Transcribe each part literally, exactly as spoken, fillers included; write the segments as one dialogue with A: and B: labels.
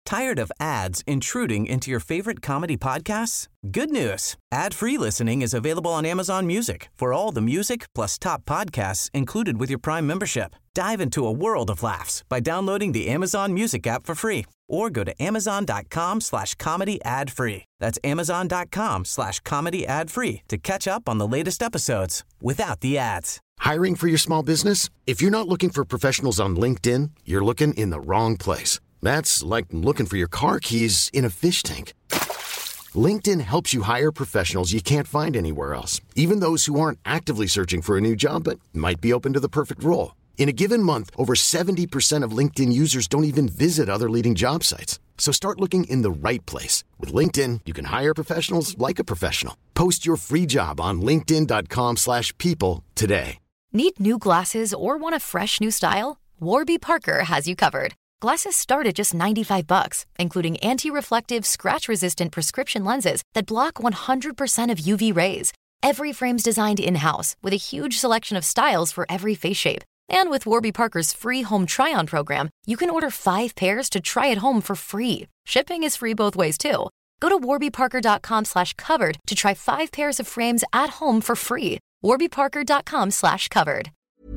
A: Tired of ads intruding into your favorite comedy podcasts? Good news. Ad-free listening is available on Amazon Music for all the music plus top podcasts included with your Prime membership. Dive into a world of laughs by downloading the Amazon Music app for free or go to amazon.com slash comedy ad free. That's amazon.com slash comedy ad free to catch up on the latest episodes without the ads.
B: Hiring for your small business? If you're not looking for professionals on LinkedIn, you're looking in the wrong place. That's like looking for your car keys in a fish tank. LinkedIn helps you hire professionals you can't find anywhere else, even those who aren't actively searching for a new job but might be open to the perfect role. In a given month, over seventy percent of LinkedIn users don't even visit other leading job sites. So start looking in the right place. With LinkedIn, you can hire professionals like a professional. Post your free job on linkedin.com slash people today.
C: Need new glasses or want a fresh new style? Warby Parker has you covered. Glasses start at just ninety-five bucks, including anti-reflective, scratch-resistant prescription lenses that block one hundred percent of U V rays. Every frame's designed in-house with a huge selection of styles for every face shape. And with Warby Parker's free home try-on program, you can order five pairs to try at home for free. Shipping is free both ways, too. Go to warbyparker.com slash covered to try five pairs of frames at home for free. warbyparker.com slash covered.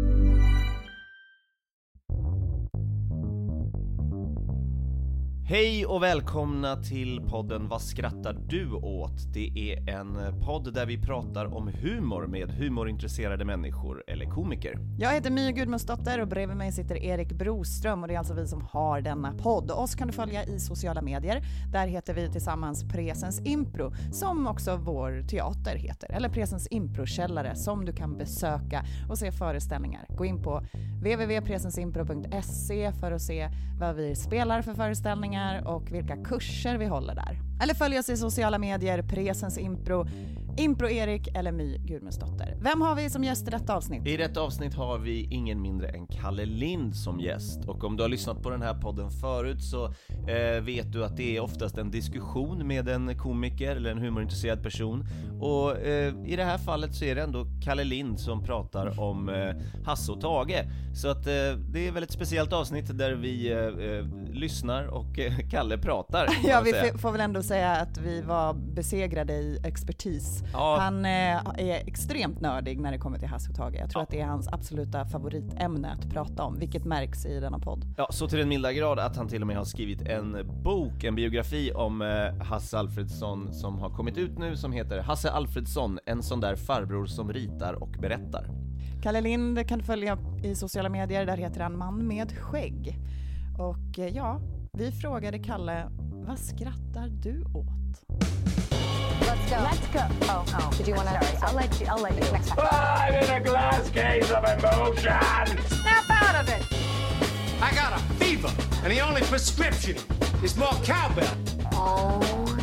D: Hej och välkomna till podden Vad skrattar du åt? Det är en podd där vi pratar om humor med humorintresserade människor eller komiker.
E: Jag heter My Gudmundsdotter och bredvid mig sitter Erik Broström och det är alltså vi som har denna podd. Oss kan du följa i sociala medier. Där heter vi tillsammans Presens Impro, som också vår teater heter. Eller Presens Improkällare, som du kan besöka och se föreställningar. Gå in på w w w punkt presensimpro punkt se för att se vad vi spelar för föreställningar och vilka kurser vi håller där. Eller följ oss i sociala medier, Presens Impro, Impro Erik eller My Gudmundsdotter. Vem har vi som gäst i detta avsnitt?
D: I detta avsnitt har vi ingen mindre än Kalle Lind som gäst. Och om du har lyssnat på den här podden förut så eh, vet du att det är oftast en diskussion med en komiker eller en humorintresserad person. Och eh, i det här fallet så är det ändå Kalle Lind som pratar om eh, Hasse och Tage. Så att eh, det är väl ett speciellt avsnitt där vi eh, eh, lyssnar och eh, Kalle pratar.
E: Ja, vi f- får väl ändå säga att vi var besegrade i expertis. Ja. Han eh, är extremt nördig när det kommer till Hasse och Tage. Jag tror ja. att det är hans absoluta favoritämne att prata om, vilket märks i denna podd.
D: Ja, så till den milda grad att han till och med har skrivit en bok, en biografi om eh, Hasse Alfredson som har kommit ut nu som heter Hasse Alfredson, en sån där farbror som ritar och berättar.
E: Kalle Lind kan du följa i sociala medier, där heter han Man med skägg. Och eh, ja, vi frågade Kalle, vad skrattar du åt?
F: Let's go. Let's go. Oh, oh. Did you want to? I'll let you. I'll let you. Next time.
G: I'm in a glass case of emotion.
F: Snap out of it.
G: I got a fever, and the only prescription is more cowbell.
F: Oh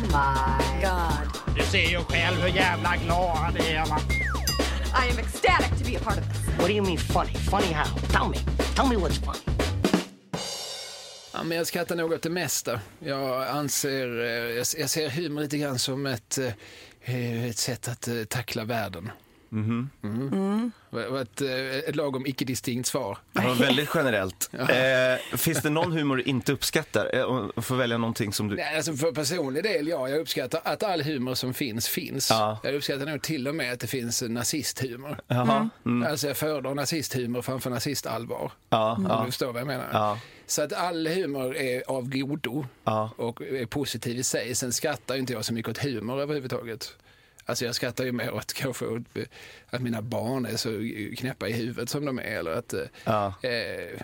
F: my God.
G: Du ser ju själv hur jävla glad det är, va?
F: I am ecstatic to be a part of this.
H: What do you mean funny? Funny how? Tell me. Tell me what's funny.
I: Ja, men jag skrattar nog åt det mesta. Jag anser, jag ser humor lite grann som ett, ett sätt att tackla världen.
D: Mm-hmm.
I: Mm. Mm. Ett, ett lagom icke-distinkt svar.
D: Ja, väldigt generellt. Ja. Eh, finns det någon humor du inte uppskattar? Och får välja någonting som du...
I: Nej, alltså för personlig del, ja. Jag uppskattar att all humor som finns, finns. Ja. Jag uppskattar nog till och med att det finns nazisthumor.
D: Mm. Mm.
I: Alltså jag föredrar nazisthumor framför nazistallvar.
D: Ja.
I: Om
D: Ja.
I: du förstår vad jag menar.
D: Ja.
I: Så att all humor är av godo. Ja. Och är positiv i sig. Sen skrattar inte jag så mycket åt humor överhuvudtaget. Alltså jag skrattar ju mer åt kanske att mina barn är så knäppa i huvudet som de är. Eller att, ja. eh,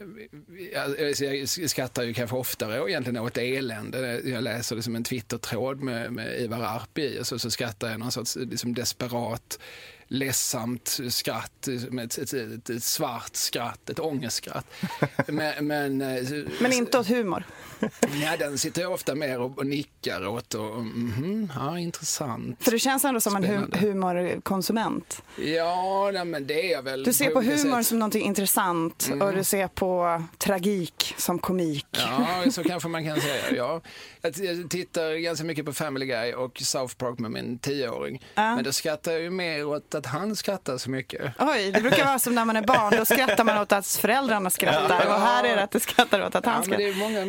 I: jag skrattar ju kanske oftare och egentligen åt elände. Jag läser det som en Twitter-tråd med, med Ivar Arpi och så, så skrattar jag någon sorts liksom desperat, ledsamt skratt, med ett, ett, ett, ett svart skratt, ett ångestskratt. Men, men,
E: men inte åt humor.
I: Ja, den sitter jag ofta mer och, och nickar åt och mm, ja, intressant.
E: För det känns ändå som Spännande. En humorkonsument.
I: Ja, nej, men det är jag väl.
E: Du ser på humor
I: sätt.
E: Som någonting intressant mm. och du ser på tragik som komik.
I: Ja, så kanske man kan säga. Ja. Jag tittar ganska mycket på Family Guy och South Park med min tioåring. Uh. Men då skrattar jag ju mer åt att han skrattar så mycket.
E: Oj, det brukar vara som när man är barn. Då skrattar man åt att föräldrarna skrattar. Ja. Och här är det att det skrattar åt att han
I: ja,
E: skrattar.
I: Men det är många metanivåer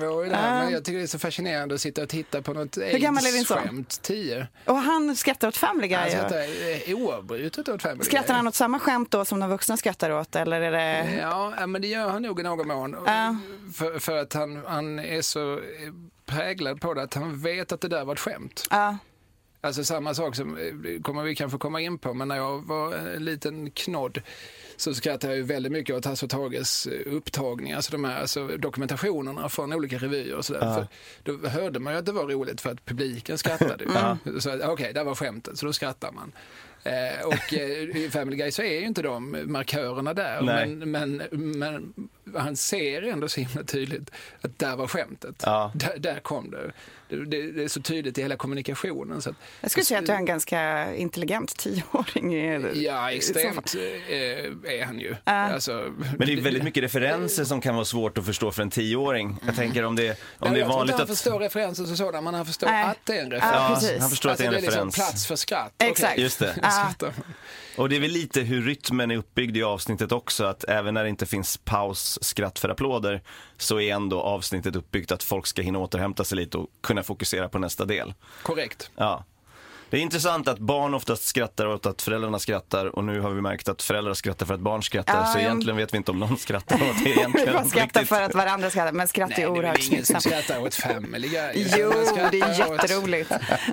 I: nivå i det här, uh. men jag tycker det är så fascinerande att sitta och titta på något AIDS-skämt. tio.
E: Och han skrattar åt Family Guy.
I: Han skrattar oavbrutet åt Family Guy.
E: Skrattar han åt samma skämt då som de vuxna skrattar åt, eller är det...
I: Ja, men det gör han nog i någon mån. Uh. För, för att han, han är så präglad på det att han vet att det där var ett skämt. Ja. Uh. Alltså samma sak som kommer vi kanske komma in på, men när jag var en liten knodd så skrattade jag ju väldigt mycket åt Hasse och Tages upptagningar, alltså de här alltså dokumentationerna från olika revyer och sådär. Ja. För då hörde man ju att det var roligt för att publiken skrattade. Mm. Så okej, okay, där var skämtet, så då skrattar man. Eh, och eh, i Family Guy så är ju inte de markörerna där, men, men, men han ser ändå så himla tydligt att där var skämtet. Ja. Där, där kom det. Det, det. Det är så tydligt i hela kommunikationen. Så att,
E: jag skulle säga att du är en ganska intelligent tioåring.
I: Ja, extremt är, är han ju. Uh. Alltså,
D: men det är väldigt mycket referenser som kan vara svårt att förstå för en tioåring. Jag tänker om det, om ja, det är vanligt att...
I: han förstår referenser och sådär, men han förstår uh. att det är en referens.
E: Ja,
D: han förstår
I: alltså,
D: att det är en
I: det är
D: referens.
I: Liksom plats för skratt.
E: Exakt.
I: Okay.
D: Just det.
E: Uh.
D: Och det är väl lite hur rytmen är uppbyggd i avsnittet också, att även när det inte finns paus, skratt för applåder, så är ändå avsnittet uppbyggt att folk ska hinna återhämta sig lite och kunna fokusera på nästa del.
I: Korrekt.
D: Ja. Det är intressant att barn oftast skrattar åt att föräldrarna skrattar, och nu har vi märkt att föräldrar skrattar för att barn skrattar, ja, så egentligen vet vi inte om någon skrattar åt det egentligen.
E: Man skrattar riktigt. För att varandra skrattar, men skratt är oerhört
I: snyggt. Nej, det är ingen som skrattar åt Family Guy.
E: Jo, det är jätteroligt.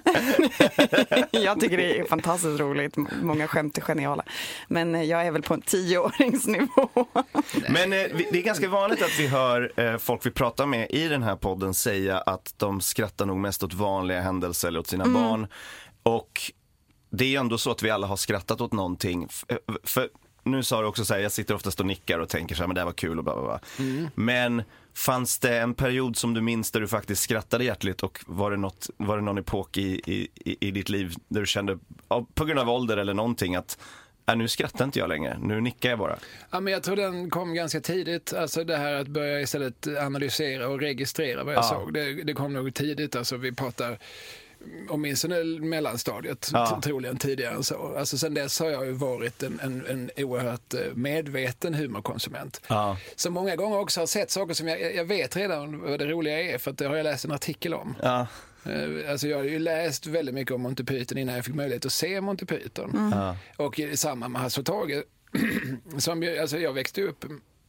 E: Jag tycker det är fantastiskt roligt. Många skämt är geniala. Men jag är väl på en tioåringsnivå.
D: Men eh, det är ganska vanligt att vi hör eh, folk vi pratar med i den här podden säga att de skrattar nog mest åt vanliga händelser eller åt sina mm. barn. Och det är ju ändå så att vi alla har skrattat åt någonting. För, för nu sa du också så här, jag sitter oftast och nickar och tänker så här, men det här var kul och bla bla bla. Mm. Men fanns det en period som du minns där du faktiskt skrattade hjärtligt, och var det, något, var det någon epok i, i, i ditt liv där du kände, på grund av ålder eller någonting, att äh, nu skrattar inte jag längre, nu nickar jag bara?
I: Ja, men jag tror den kom ganska tidigt, alltså det här att börja istället analysera och registrera vad jag ja. såg. Det, det kom nog tidigt, alltså vi pratar åtminstone mellanstadiet, ja. troligen tidigare än så. Alltså sen dess har jag ju varit en, en, en oerhört medveten humorkonsument. Ja. Så många gånger också har sett saker som jag, jag vet redan vad det roliga är, för att det har jag läst en artikel om. Ja. Alltså jag har ju läst väldigt mycket om Monty Python innan jag fick möjlighet att se Monty Python. Mm. Ja. Och samma med Hasse och Tage. Som, alltså jag växte upp,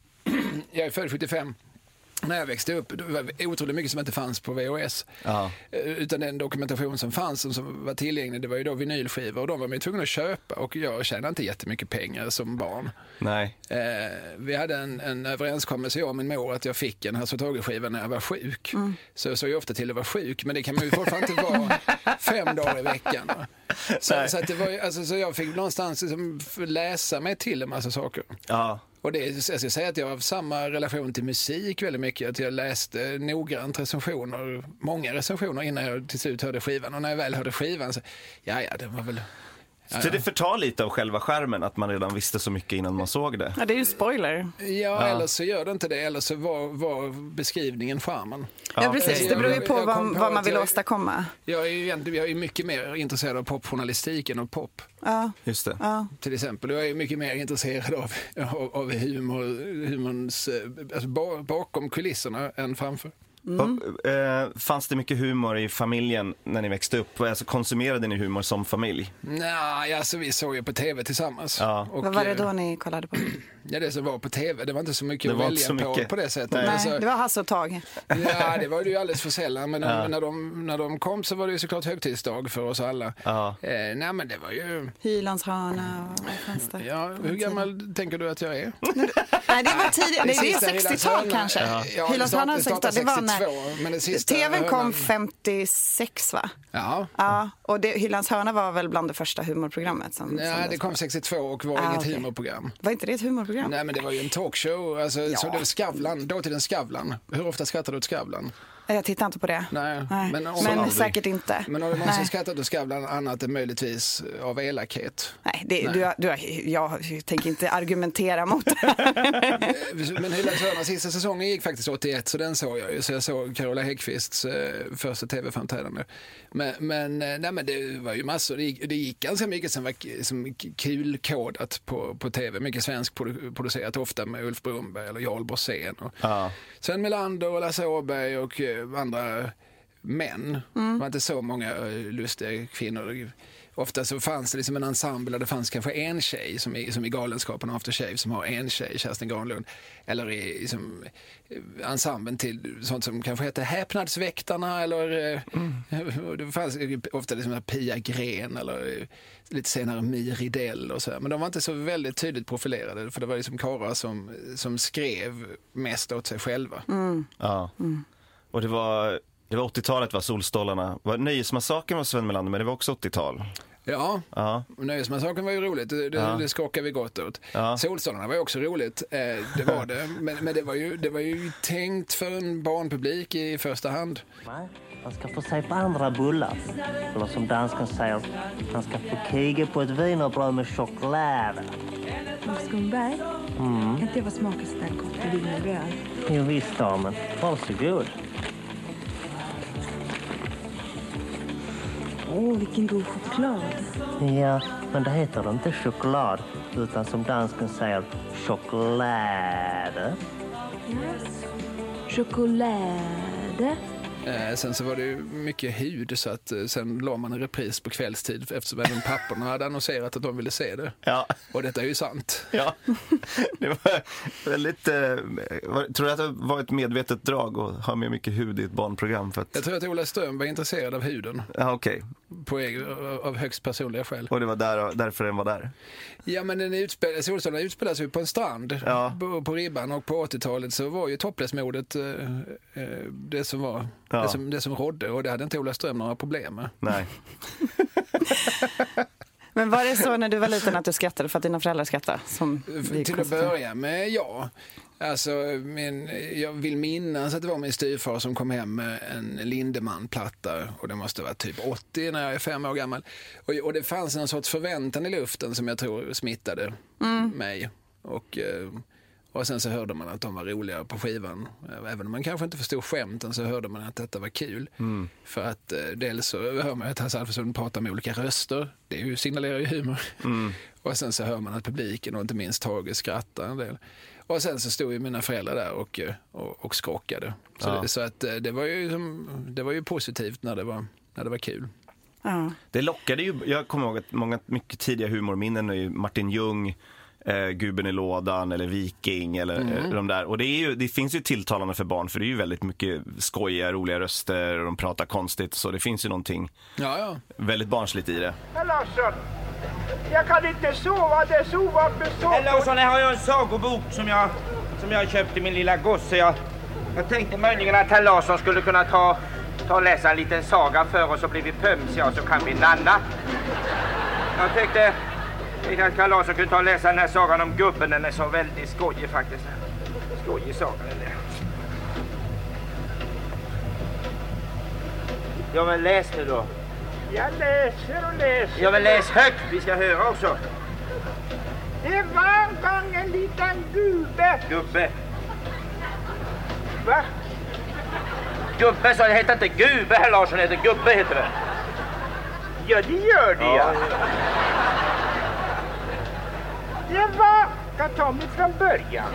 I: jag är född sjuttiofem. När jag växte upp, det var otroligt mycket som inte fanns på V H S. Ja. Utan den dokumentation som fanns, som, som var tillgänglig, det var ju då vinylskivor, och de var man ju tvungna att köpa, och jag tjänade inte jättemycket pengar som barn. Nej. Eh, vi hade en, en överenskommelse, jag och min mor, att jag fick en Hasse och Tage-skiva när jag var sjuk. Mm. Så jag såg ju ofta till att vara sjuk, men det kan man ju fortfarande inte vara fem dagar i veckan. Så, så, att det var, alltså, så jag fick någonstans liksom läsa mig till en massa saker. Ja. Och det, jag ska säga att jag har samma relation till musik väldigt mycket. Att jag läste noggrant recensioner, många recensioner innan jag till slut hörde skivan. Och när jag väl hörde skivan så, ja ja, det var väl... Ja,
D: så det förtar lite av själva skärmen att man redan visste så mycket innan man såg det.
E: Ja, det är ju spoiler.
I: Ja, ja. Eller så gör det inte det. Eller så var, var beskrivningen skärmen.
E: Ja, ja, precis. Det beror ju på, jag, jag vad, på vad man vill jag, åstadkomma.
I: Jag är ju jag är mycket mer intresserad av popjournalistik än av pop.
E: Ja.
D: Just det.
E: Ja.
I: Till exempel. Jag är mycket mer intresserad av, av, av humor, humorns, alltså bakom kulisserna än framför.
D: Mm. Och, eh, fanns det mycket humor i familjen när ni växte upp? Alltså, konsumerade ni humor som familj?
I: Nej, alltså vi såg ju på tv tillsammans. Ja.
E: Och, vad var det då ni kollade på?
I: Ja, det som var på tv, det var inte så mycket att välja på mycket. på det sättet.
E: Nej,
I: alltså,
E: det var Hasse och Tage.
I: Ja, det var det ju alldeles för sällan. Men ja. när, de, när de kom så var det ju såklart högtidsdag för oss alla. Ja. Eh, nej, men det var ju...
E: Hylands hörna och vad fanns det?
I: Ja, hur gammal tänker du att jag är?
E: Nej, det var tidigare. Det, det är sextiotal kanske. Ja. Ja, Hylands hörna sextiotal. Det var när... Men det sista tvn kom hörnan... femtiosex, va?
I: Ja.
E: Ja, och det, Hylands hörna var väl bland det första humorprogrammet som...
I: Nej,
E: som
I: det kom sextiotvå och var ah, inget okay. humorprogram.
E: Var inte det ett humorprogram?
I: Nej, men det var ju en talkshow. Alltså, ja. Så det var Skavlan, då till den Skavlan. Hur ofta skrattar du åt Skavlan?
E: Jag tittar inte på det.
I: Nej,
E: Nej.
I: men, om,
E: men säkert inte.
I: Men om man ska skratta då ska bland annat möjligtvis av elakhet.
E: Nej, det,
I: Nej.
E: Du, du, jag tänker inte argumentera mot det.
I: Men hela Söderna sista säsongen gick faktiskt åttioett, så den såg jag ju. Så jag såg Carola Häggkvists eh, första tv-framträdande. Men, men, nej, men det var ju massor. Det gick, det gick ganska mycket som var som kul kodat på, på tv. Mycket svensk producerat, ofta med Ulf Brumberg eller Jarl Borssén. Och
D: Ja.
I: Sven Melander och Lasse Åberg och eh, andra män. Mm. Det var inte så många eh, lustiga kvinnor. Ofta så fanns det liksom en ensemble där det fanns kanske en tjej som i, som i Galenskapen After Shave som har en tjej, Kerstin Granlund. Eller i liksom, ensemblen till sånt som kanske heter Häpnadsväktarna eller eh, mm. det fanns ofta liksom Pia Gren eller eh, lite senare My Ridell och så här. Men de var inte så väldigt tydligt profilerade för det var liksom karlar som, som skrev mest åt sig själva.
E: Mm.
D: Ja.
E: Mm.
D: Och det var, det var åttiotalet var Solstolarna. Var Nöjesmassakern var Sven Melander, men det var också åttiotal.
I: Ja,
D: ja.
I: Nöjesmassakern var ju roligt. Det, det,
D: ja.
I: det skakade vi gott åt.
D: Ja.
I: Solstolarna var ju också roligt. Eh, det var det. Men, men det, var ju, det var ju tänkt för en barnpublik i första hand.
J: Nej, man ska få se på andra bullar. Eller som dansken säger, man ska få kiga på ett wienerbröd med choklad.
K: Skumberg?
J: Mm.
K: Kan inte det vara smakast där gott med wienerbröd?
J: Jo visst, damen. Varsågod.
K: Åh, oh, vilken god choklad.
J: Ja, men det heter inte choklad, utan som dansken säger, choklad.
K: Yes. Choklad.
I: Eh, sen så var det ju mycket hud så att eh, sen la man en repris på kvällstid eftersom även papporna hade annonserat att de ville se det.
D: Ja.
I: Och detta är ju sant.
D: Ja, det var väldigt... Eh, var, tror du att det var ett medvetet drag att ha med mycket hud i ett barnprogram? För att...
I: Jag tror att Ola Ström var intresserad av huden.
D: Ja, okej.
I: På egen, av högst personliga skäl.
D: Och det var där, därför den var där?
I: Ja, men den utspel, Solstolarna utspelas ju på en strand
D: ja.
I: på, på Ribban, och på åttiotalet så var ju topless-modet eh, eh, det som var ja. det, som, det som rådde, och det hade inte Ola Ström några problem med.
D: Nej.
E: Men var det så när du var liten att du skrattade för att dina föräldrar skrattade? Som
I: Till att börja med, ja. Alltså, min, jag vill minnas att det var min styvfar som kom hem med en Lindemann-platta, och det måste vara typ åttio när jag är fem år gammal. Och, och det fanns en sorts förväntan i luften som jag tror smittade mm. mig. Och, och sen så hörde man att de var roliga på skivan. Även om man kanske inte förstod skämten så hörde man att detta var kul. Mm. För att dels så hör man att Hasse Alfredson pratar med olika röster. Det är ju, signalerar ju humor. Mm. Och sen så hör man att publiken och inte minst Tage skrattar en del. Och sen så stod ju mina föräldrar där och, och, och skakade. Så, ja. det, så att det var ju, det var ju positivt när det var, när det var kul.
E: Ja.
D: Det lockade ju, jag kommer ihåg att många mycket tidiga humorminnen är ju Martin Ljung, eh, Gubben i lådan eller Viking eller mm. eh, de där. Och det, är ju, det finns ju tilltalande för barn, för det är ju väldigt mycket skojiga, roliga röster och de pratar konstigt, så det finns ju någonting
I: ja, ja.
D: väldigt barnsligt i det.
L: Herr Larsson, jag kan inte sova, det är sova för sova.
M: Herr Larsson, här har jag en sagobok som jag, som jag köpt till min lilla gosse. Jag, jag tänkte möjligen att herr Larsson skulle kunna ta, ta och läsa en liten saga för oss, och blir vi pömsiga och så kan vi nanna. Jag tänkte att herr Larsson kunde ta och läsa den här sagan om gubben. Den är så väldigt skojig faktiskt. Skojig saga den där. Ja, men läs nu då.
L: Jag läser och läser.
M: Ja, men läs högt, vi ska höra också.
L: Det var en gång en liten gubbe.
M: Gubbe?
L: Va?
M: Gubbe, så det heter inte gubbe, herr Larsson, det heter gubbe heter det.
L: Ja, det gör det, ja. ja. Det var, jag tar mig från början.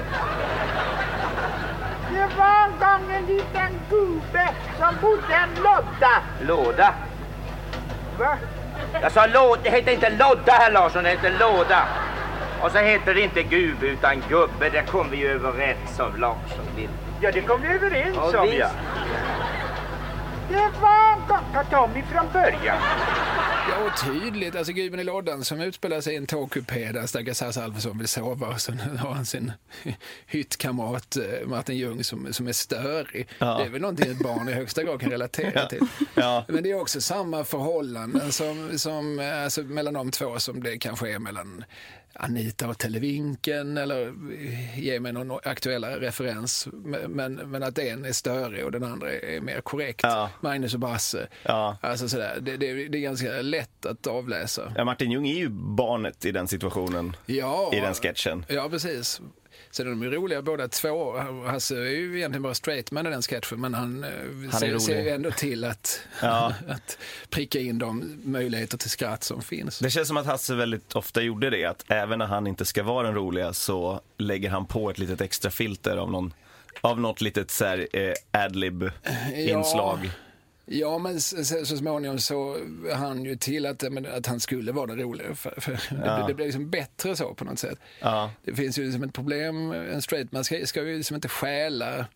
L: Det var en gång en liten gubbe som bodde i en låda.
M: Låda?
L: Va?
M: Jag sa låda, det heter inte låda herr Larsson, det heter låda. Och så heter det inte gubbe utan gubbe, det kom vi ju överens om Larsson.
L: Ja, det kom vi överens
M: om,
L: ja. ja. Det var en gång, jag tar mig från början.
I: Ja, och tydligt. Alltså Gubben i lådan som utspelar sig i en tågkupé där stackars Hasse Alfredson vill sova, och sen har han sin hyttkamrat Martin Ljung som, som är störig. Ja. Det är väl någonting ett barn i högsta grad kan relatera till.
D: Ja.
I: Men det är också samma förhållanden som, som, alltså, mellan de två som det kanske är mellan Anita och Televinken eller ge mig någon aktuella referens. Men, men att en är störig och den andra är mer korrekt. Ja. Magnus och Basse. Ja. Alltså sådär. Det, det, det är ganska lätt att avläsa.
D: Ja, Martin Ljung är ju barnet i den situationen. Ja. I den sketchen.
I: Ja, precis. Så de är roliga båda två. Hasse är ju egentligen bara straight man i den sketchen, men han, han ser, ser ju ändå till att, ja. att pricka in de möjligheter till skratt som finns.
D: Det känns som att Hasse väldigt ofta gjorde det, att även när han inte ska vara den roliga så lägger han på ett litet extra filter av, någon, av något litet så här, eh, ad-lib-inslag. Ja.
I: Ja, men så, så småningom så han ju till att, men, att han skulle vara den roliga. För, för ja. det, det blev liksom bättre så på något sätt. Ja. Det finns ju liksom ett problem, en straight man ska, ska ju liksom inte stjäla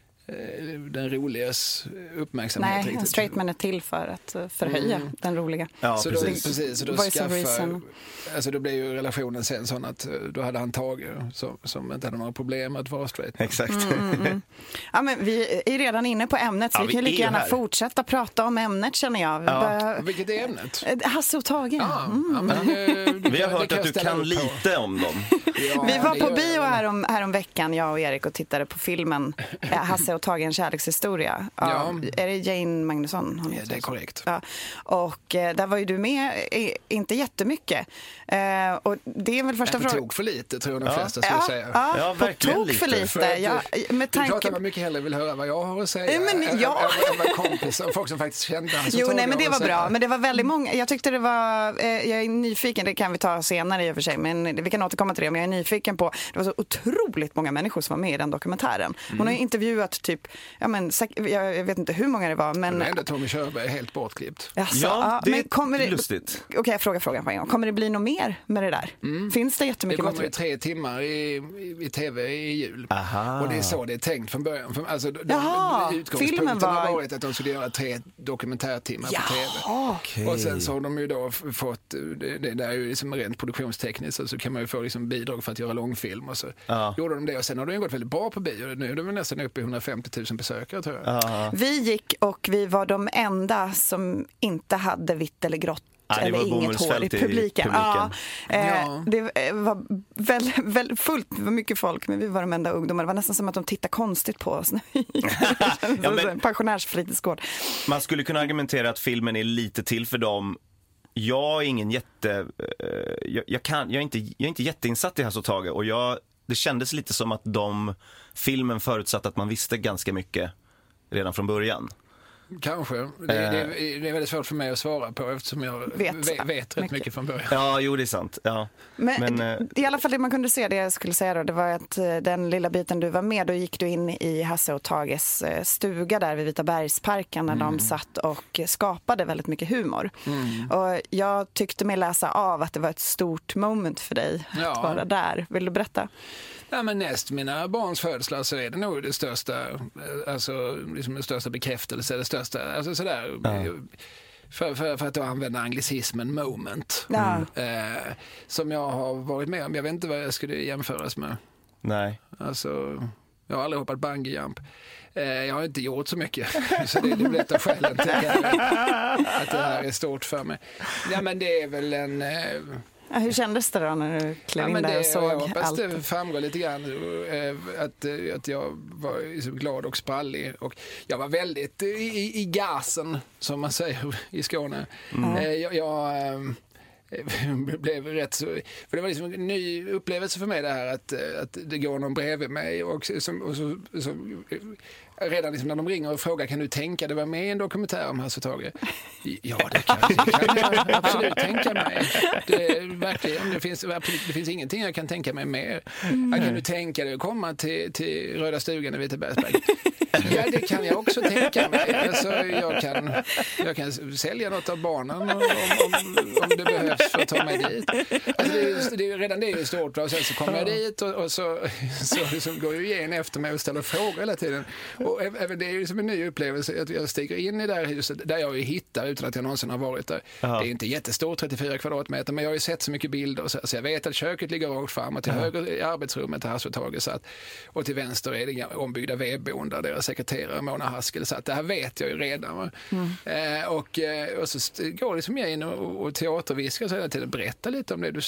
I: den roligas uppmärksamhet.
E: Nej,
I: riktigt.
E: En straight man är till för att förhöja mm. den roliga.
I: Ja, så precis. Då, precis så då, skaffar, alltså då blev ju relationen sen sån att då hade han Tage som, som inte hade några problem att vara straight.
D: Exakt.
E: Mm, mm, mm. Ja, men vi är redan inne på ämnet, så ja, vi kan lika gärna här. fortsätta prata om ämnet, känner jag.
I: Ja.
E: Bara...
I: Vilket är ämnet?
E: Hasse och Tage.
I: Ja,
E: mm.
I: ja, men, eh,
D: vi har hört att du kan lite om dem.
E: Ja, vi var på bio härom, härom veckan, jag och Erik, och tittade på filmen Hasse och Tage, en kärlekshistoria. Ja. Är det Jane Magnusson?
I: Hon ja, det är korrekt.
E: Ja. Och eh, där var ju du med, eh, inte jättemycket. Eh, och det är väl första frågan.
I: På tok för lite, tror jag de ja. flesta skulle
E: ja,
I: säga.
E: Ja, ja verkligen på tok för lite. För lite. Ja, med tanke...
I: Du pratar mycket hellre vill höra vad jag har att säga.
E: Men, ja.
I: Än vad kompisar, folk som faktiskt kände hans.
E: Jo, nej, men det var bra. Men det var väldigt många. Jag tyckte det var, eh, jag är nyfiken, det kan vi ta senare i och för sig, men vi kan återkomma till det. Men jag är nyfiken på, det var så otroligt många människor som var med i den dokumentären. Hon mm. har intervjuat typ, ja men jag vet inte hur många det var, men...
I: Men ändå Tommy Körberg är helt bortklippt.
E: Alltså,
D: ja, det
E: men kommer
D: är
E: det...
D: lustigt.
E: Okej, okay, jag frågar frågan på en gång. Kommer det bli något mer med det där? Mm. Finns det jättemycket
I: material?
E: material?
I: Det kommer tre timmar i, i, i tv i jul. Aha. Och det är så det är tänkt från början. För, alltså,
E: Jaha,
I: utgångspunkten
E: var...
I: har varit att de skulle göra tre dokumentärtimmar Jaha, på tv.
E: Okay.
I: Och sen så har de ju då fått, det, det där är ju liksom rent produktionstekniskt, så, så kan man ju få liksom bidrag för att göra långfilm och så ja. gjorde de det, och sen har det ju gått väldigt bra på bio. Nu är det väl nästan uppe i hundrafemtio tusen besökare, tror jag.
D: Aha.
E: Vi gick och vi var de enda som inte hade vitt eller grått
D: ja,
E: eller inget hår i publiken. I publiken. Ja, eh, ja. Det var väldigt, väldigt fullt, det var mycket folk, men vi var de enda ungdomar. Det var nästan som att de tittade konstigt på oss. ja, men, pensionärsfritidsgård.
D: Man skulle kunna argumentera att filmen är lite till för dem. Jag är ingen jätte... Jag, jag, kan, jag, är, inte, jag är inte jätteinsatt i Hasse och Tage, och jag, det kändes lite som att de filmen förutsatt att man visste ganska mycket redan från början.
I: Kanske. Det, det, det är väldigt svårt för mig att svara på, eftersom jag vet, vet, vet rätt mycket. mycket från början.
D: Ja, jo, det är sant. Ja.
E: Men, Men i alla fall det man kunde se, det jag skulle säga då, det var att den lilla biten du var med, då gick du in i Hasse och Tages stuga där vid Vita Bergsparken när mm. de satt och skapade väldigt mycket humor. Mm. Och jag tyckte mig läsa av att det var ett stort moment för dig ja. att vara där. Vill du berätta?
I: Ja, men näst mina barns födslar så är det nog det största, alltså liksom det största bekräftelse, det största, alltså sådär, ja. för, för, för att då använda anglicismen moment, ja. eh, som jag har varit med om. Jag vet inte vad jag skulle jämföras med.
D: Nej.
I: Alltså, jag har aldrig hoppat bungee jump. Eh, jag har inte gjort så mycket, så det, det blir ett av skälen till att det här är stort för mig. Ja, men det är väl en... Eh,
E: Ja, hur kändes det då när du klev ja, in där och såg jag hoppas allt?
I: Det framgår lite grann att, att jag var glad och sprallig. Och jag var väldigt i, i gasen, som man säger i Skåne. Mm. Jag, jag blev rätt så... För det var liksom en ny upplevelse för mig det här att, att det går någon bredvid mig och, som, och så... så redan liksom när de ringer och frågar, kan du tänka det var med i en dokumentär om Hasse och Tage? Ja, det kan, det kan jag absolut tänka mig. Det, verkligen, det, finns, absolut, det finns ingenting jag kan tänka mig mer. Mm. Kan du tänka dig att komma till, till Röda stugan i Vita Bergsberg? Ja, det kan jag också tänka mig. Alltså, jag, kan, jag kan sälja något av barnen om, om, om det behövs för att ta mig dit. Alltså, det, det, redan det är ju stort. Och sen så kommer jag dit och, och så, så, så går ju igen efter mig och ställer frågor hela tiden. Och även det är ju som en ny upplevelse att jag stiger in i det här huset där jag ju hittar utan att jag någonsin har varit där. Aha. Det är inte jättestort, trettiofyra kvadratmeter, men jag har ju sett så mycket bilder så, så jag vet att köket ligger rakt fram och till Aha. höger i arbetsrummet där Hasse och Tage satt och till vänster är det ombyggda vedboende där deras sekreterare Mona Haskell satt. Det här vet jag ju redan. Mm. Eh, och, och så går det som jag in och, och teaterviskar så hela tiden, berätta lite om det du ser.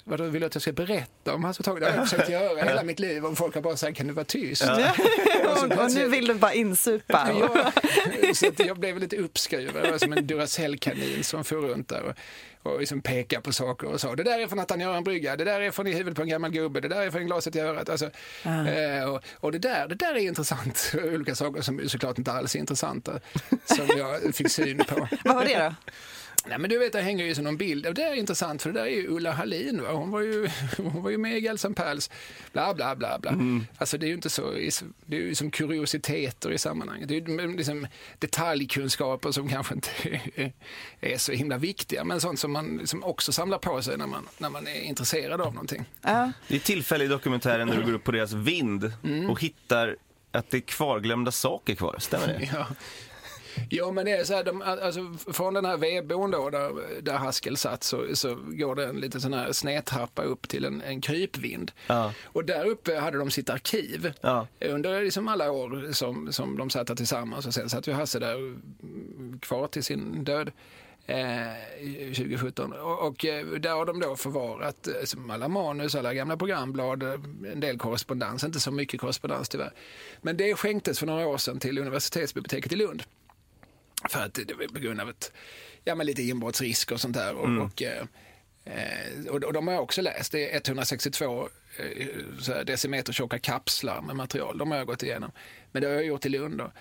I: Vadå, vill du att jag ska berätta om Hasse och Tage? Det har jag försökt göra hela mitt liv. Om folk har bara sagt, kan du vara tyst?
E: Ja. och, och nu vill du bara insupa.
I: Ja, så att jag blev lite uppskruvad. Jag var som en Duracell-kanin som får runt där och, och liksom pekar på saker och sa, det där är från att han gör en brygga, det där är från i huvudet på en gammal gubbe, det där är från glaset i örat. Alltså, ah. eh, och, och det där, det där är intressant. Olika saker som såklart inte alls är intressanta som jag fick syn på.
E: Vad var det då?
I: Nej, men du vet, det hänger ju som någon bild. Och det är intressant, för det där är ju Ulla Hallin. Va? Hon, var ju, hon var ju med i Gelsan Pärls. Bla, bla, bla, bla. Mm. Alltså det är ju inte så... Det är ju som kuriositeter i sammanhanget. Det är ju liksom detaljkunskaper som kanske inte är, är så himla viktiga. Men sånt som man liksom också samlar på sig när man, när man är intresserad av någonting.
E: Ja.
D: Det är tillfälle i dokumentären när du går upp på deras vind mm. och hittar att det är kvarglömda saker kvar. Stämmer det?
I: Ja. Ja, men det är så här, de, alltså, från den här vedboden då, där, där Haskell satt, så, så går det en liten sån här snedtrappa upp till en, en krypvind. Ja. Och där uppe hade de sitt arkiv ja. under liksom alla år som, som de satt där tillsammans. Och sen satt ju Hasse där kvar till sin död eh, tjugo sjutton. Och, och där har de då förvarat liksom alla manus, alla gamla programblad, en del korrespondens, inte så mycket korrespondens tyvärr. Men det skänktes för några år sedan till universitetsbiblioteket i Lund. För att det var på grund av ett, ja, men lite inbrottsrisk och sånt där. Och, mm. och, eh, och, och de har jag också läst. Det är etthundrasextiotvå eh, så här decimeter tjocka kapslar med material. De har jag gått igenom. Men det har jag gjort i Lund. Och,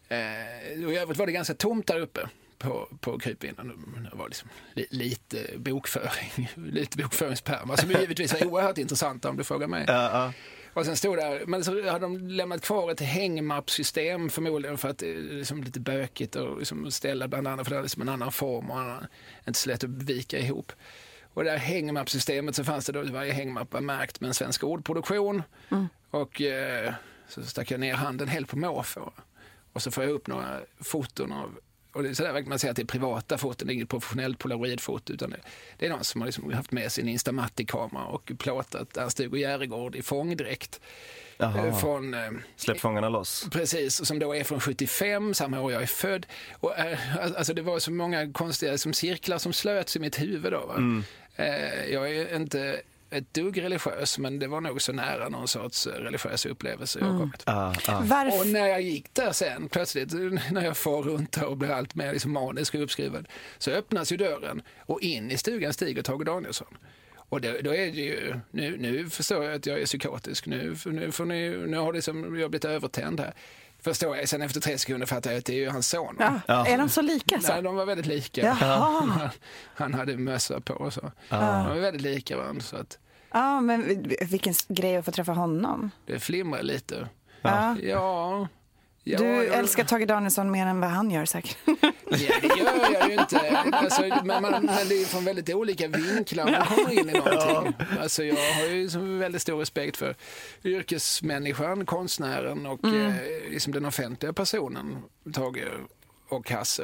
I: eh, och i övrigt var det ganska tomt där uppe på, på krypvinden. Det var liksom li, lite bokföring, lite bokföringspärmar som givetvis är oerhört intressanta om du frågar mig.
D: Ja, uh, uh.
I: Och sen stod där, men så hade de lämnat kvar ett hängmappsystem förmodligen för att det är liksom lite bökigt och liksom ställa bland annat för det är liksom en annan form och annan, inte så lätt att vika ihop. Och det här hängmappsystemet så fanns det då varje hängmapp var märkt med en svensk ordproduktion mm. och eh, så stack jag ner handen helt på måfå och så får jag upp några foton av. Och det är sådär man säger att det är privata foton, det är inget professionellt polaroidfoto utan det, det är någon som har liksom haft med sin Instamatic-kamera och plåtat Ernst-Hugo Järegård i fångdräkt.
D: Jaha.
I: Från, eh,
D: Släpp fångarna loss.
I: Precis, som då är från sjuttiofem, samma år jag är född. Och, eh, alltså det var så många konstiga som cirklar som slöts i mitt huvud då. Va? Mm. Eh, jag är inte ett dugg religiös, men det var nog så nära någon sorts religiös upplevelse jag har kommit.
D: Mm. Ah, ah.
I: Och när jag gick där sen, plötsligt, när jag får runt och blir allt mer liksom manisk och uppskriven, så öppnas ju dörren och in i stugan stiger Tage Danielsson. Och då, då är det ju, nu, nu förstår jag att jag är psykotisk, nu, nu, får ni, nu har det som, jag har blivit övertänd här. Förstår jag, sen efter tre sekunder fattar jag att det är ju hans son.
E: Ja. Ja. Är de så lika så?
I: Nej, de var väldigt lika. Han, han hade mössa på och så. Ja. De var väldigt lika varandra så att...
E: Ja, men vilken grej att få träffa honom.
I: Det flimrar lite.
E: Ja.
I: Ja. Ja,
E: du
I: jag...
E: älskar Tage Danielsson mer än vad han gör säkert.
I: Ja, det gör jag ju inte. Alltså, men, man, men det är från väldigt olika vinklar man kommer in i någonting. Alltså, jag har ju väldigt stor respekt för yrkesmänniskan, konstnären och mm. eh, liksom den offentliga personen, Tage och Hasse.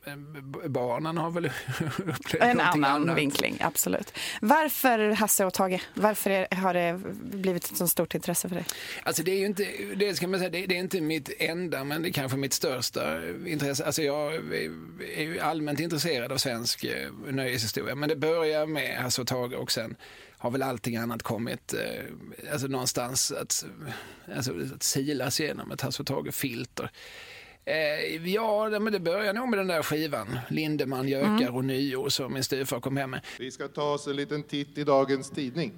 I: Barnen har väl upplevt
E: en annan
I: annat.
E: Vinkling, absolut. Varför Hasse och Tage? Varför är, har det blivit ett så stort intresse för dig?
I: Alltså det är ju inte, det ska man säga, det, det är inte mitt enda, men det är kanske mitt största intresse. Alltså jag är ju allmänt intresserad av svensk nöjeshistoria, men det börjar med Hasse och Tage och sen har väl allting annat kommit alltså någonstans att, alltså, att silas igenom ett Hasse och Tage-filter. Eh, ja, men det börjar nog med den där skivan Lindemann, Gökar mm. och Nyår som min styvfar kom hem med.
N: Vi ska ta oss en liten titt i dagens tidning.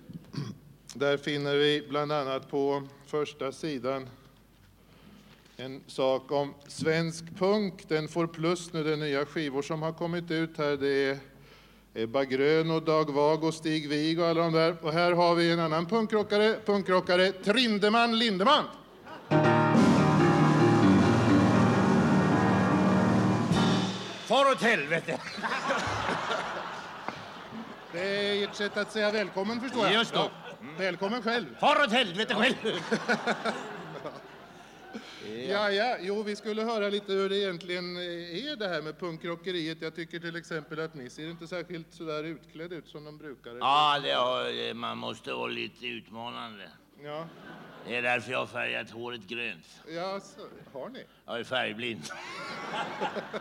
N: Där finner vi bland annat på första sidan en sak om svensk punk. Den får plus nu, de nya skivor som har kommit ut här. Det är Ebba Grön och Dag Vag och Stig Wig och alla de där. Och här har vi en annan punkrockare, punkrockare Trindeman Lindemann.
M: Far åt helvete!
N: Det är ert sätt att säga välkommen, förstår jag.
M: Just då.
N: Ja. Välkommen själv.
M: Far åt helvete själv!
N: ja, ja. Jo, vi skulle höra lite hur det egentligen är det här med punkrockeriet. Jag tycker till exempel att ni ser inte särskilt sådär utklädd ut som de brukar.
O: Ja, det har, man måste vara lite utmanande.
N: Ja.
O: Det är därför jag har färgat håret grönt.
N: Ja, så, har ni?
O: Jag är färgblind.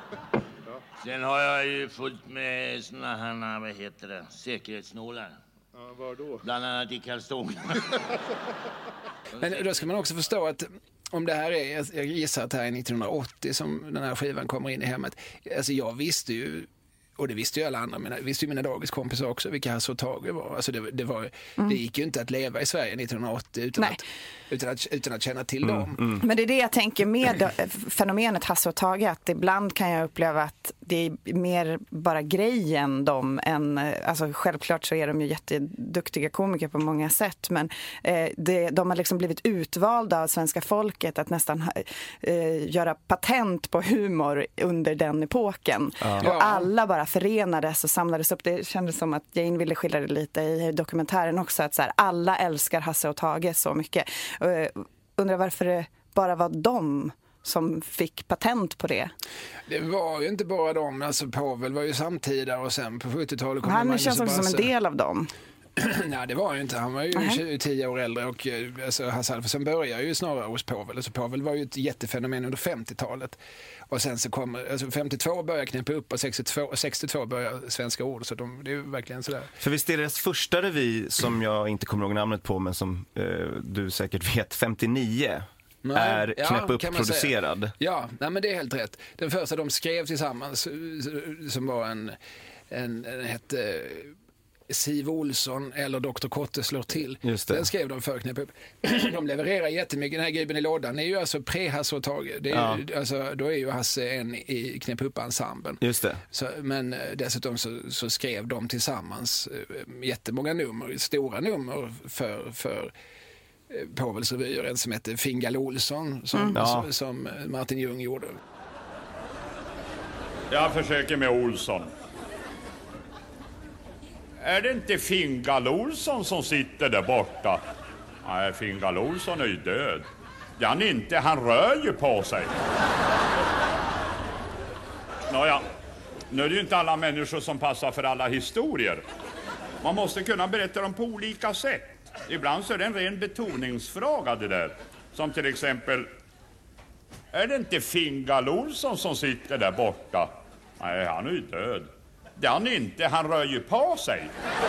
O: Sen har jag ju fullt med såna här, vad heter det, säkerhetsnålar.
N: Ja, var då?
O: Bland annat i Karlstad.
I: Men då ska man också förstå att om det här är, jag gissar att det här är nittonhundraåttio som den här skivan kommer in i hemmet. Alltså jag visste ju, och det visste ju alla andra, men det visste ju mina dagiskompisar också vilka Hasse och Tage var. Alltså det, det, var, mm. det gick ju inte att leva i Sverige nittonhundraåttio utan, att, utan, att, utan att känna till mm. dem.
E: Mm. Men det är det jag tänker med fenomenet Hasse och Tage, att ibland kan jag uppleva att det är mer bara grejen de än, alltså självklart så är de ju jätteduktiga komiker på många sätt, men eh, det, de har liksom blivit utvalda av svenska folket att nästan eh, göra patent på humor under den epoken. Ja. Och alla bara förenades och samlades upp. Det kändes som att Jane ville skildra det lite i dokumentären också, att så här, alla älskar Hasse och Tage så mycket. Uh, undrar varför det bara var de som fick patent på det.
I: Det var ju inte bara de, alltså Povel var ju samtida och sen på sjuttiotalet kom
E: han
I: Magnus
E: känns också som en del av dem.
I: Nej, det var ju inte. Han var ju uh-huh. tio år äldre och alltså, Hasse Alfredson började ju snarare hos Povel. Alltså, Povel var ju ett jättefenomen under femtiotalet. Och sen så kommer, alltså femtiotvå började knäppa upp och sextiotvå, och sextiotvå började Svenska Ord. Så de, det är ju verkligen sådär.
D: För visst är det deras första revy som jag inte kommer ihåg namnet på, men som eh, du säkert vet, femtionio. Nej, är
I: ja,
D: Knäpp upp-producerad.
I: Ja, nej, men det är helt rätt. Den första de skrev tillsammans som var en, en, en hette Siv Olsson eller doktor Kotte slår till. Den skrev de för Knäpp upp. De levererar jättemycket. Den här Gubben i lådan är ju alltså pre-Hasse och Tage. Det är ja. ju, alltså, då är ju Hasse en i Knäpp upp-ensemblen.
D: Just det.
I: Så, men dessutom så, så skrev de tillsammans jättemånga nummer, stora nummer för, för Povels revyer. En som heter Fingal Olsson som, mm. ja. som, som Martin Ljung gjorde.
P: Jag försöker med Olsson. Är det inte Fingal Olsson som sitter där borta? Nej, Fingal Olsson är ju död. Det är han inte, han rör ju på sig. Nåja, nu är det ju inte alla människor som passar för alla historier. Man måste kunna berätta dem på olika sätt. Ibland så är det en ren betoningsfråga det där. Som till exempel, är det inte Fingal Olsson som sitter där borta? Nej, han är ju död. Det är han inte, han rör ju på sig.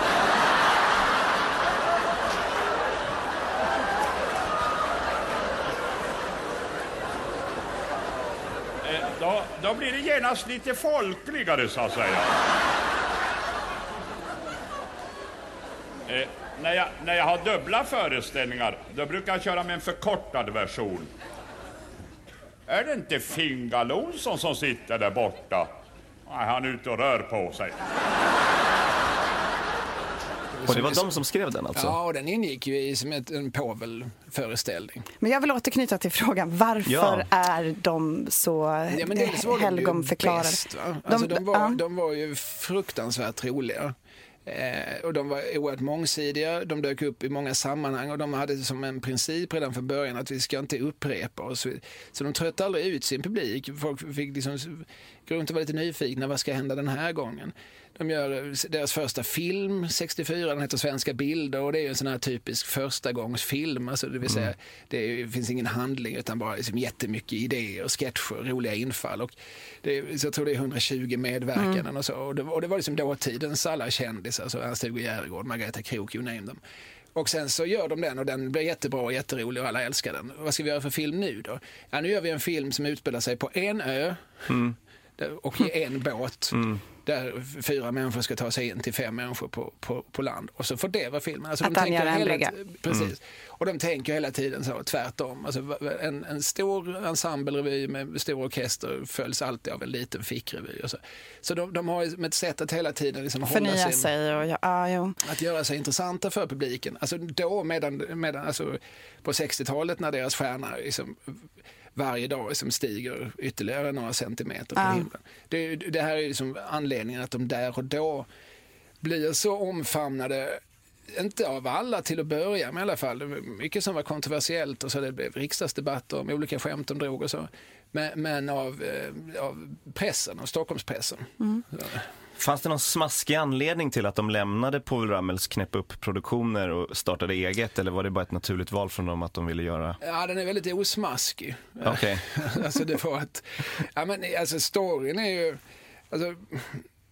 P: eh, då, då blir det genast lite folkligare så att säga. Eh, när, jag, när jag har dubbla föreställningar, då brukar jag köra med en förkortad version. Är det inte Fingal Olsson som sitter där borta? Nej, han är ute och rör på sig.
D: Och det var de som skrev den alltså?
I: Ja, och den ingick ju i som ett, en Povel-föreställning.
E: Men jag vill återknyta till frågan, varför ja. är de så ja, men helgonförklarade?
I: De, alltså, de, var, uh. de var ju fruktansvärt roliga. Eh, och de var oerhört mångsidiga, de dök upp i många sammanhang och de hade som en princip redan från början att vi ska inte upprepa oss. Så de tröttade aldrig ut sin publik. Folk fick liksom gå runt och vara lite nyfikna, vad ska hända den här gången? De gör deras första film sextiofyra, den heter Svenska bilder och det är ju en sån här typisk första gångs film, alltså det vill säga mm. det är, finns ingen handling utan bara liksom jättemycket idéer och sketcher, roliga infall och det är, så jag tror det är hundratjugo medverkanden mm. och så och det, och det var liksom dåtidens alla kändisar, alltså Ernst-Hugo Järegård, Margareta Krook, you name them. Och sen så gör de den och den blir jättebra och jätterolig och alla älskar den. Vad ska vi göra för film nu då? Ja, nu gör vi en film som utspelar sig på en ö mm. och i en båt. Mm. Där fyra människor ska ta sig in till fem människor på, på, på land. Och så får det vara filmen. Alltså
E: att
I: de
E: tänker hela
I: t- Precis. Mm. Och de tänker hela tiden så tvärtom. Alltså en, en stor ensemblerevy med stor orkester följs alltid av en liten fickrevy. Och så så de, de har med ett sätt att hela tiden liksom
E: förnya
I: hålla sin,
E: sig. Och, ja, jo.
I: Att göra sig intressanta för publiken. Alltså då medan, medan alltså på sextiotalet när deras stjärna liksom varje dag som stiger ytterligare några centimeter på ja. himlen. Det, det här är liksom anledningen att de där och då blir så omfamnade, inte av alla till att börja med i alla fall. Mycket som var kontroversiellt och så det blev riksdagsdebatter om olika skämt de drog och så. Men, men av, av pressen, av Stockholmspressen. Mm.
D: Fanns det någon smaskig anledning till att de lämnade Povel Ramels Knäpp upp-produktioner och startade eget, eller var det bara ett naturligt val från dem att de ville göra?
I: Ja, den är väldigt osmaskig.
D: Okej.
I: Okay. Alltså det var att, ja men alltså storyn är ju, alltså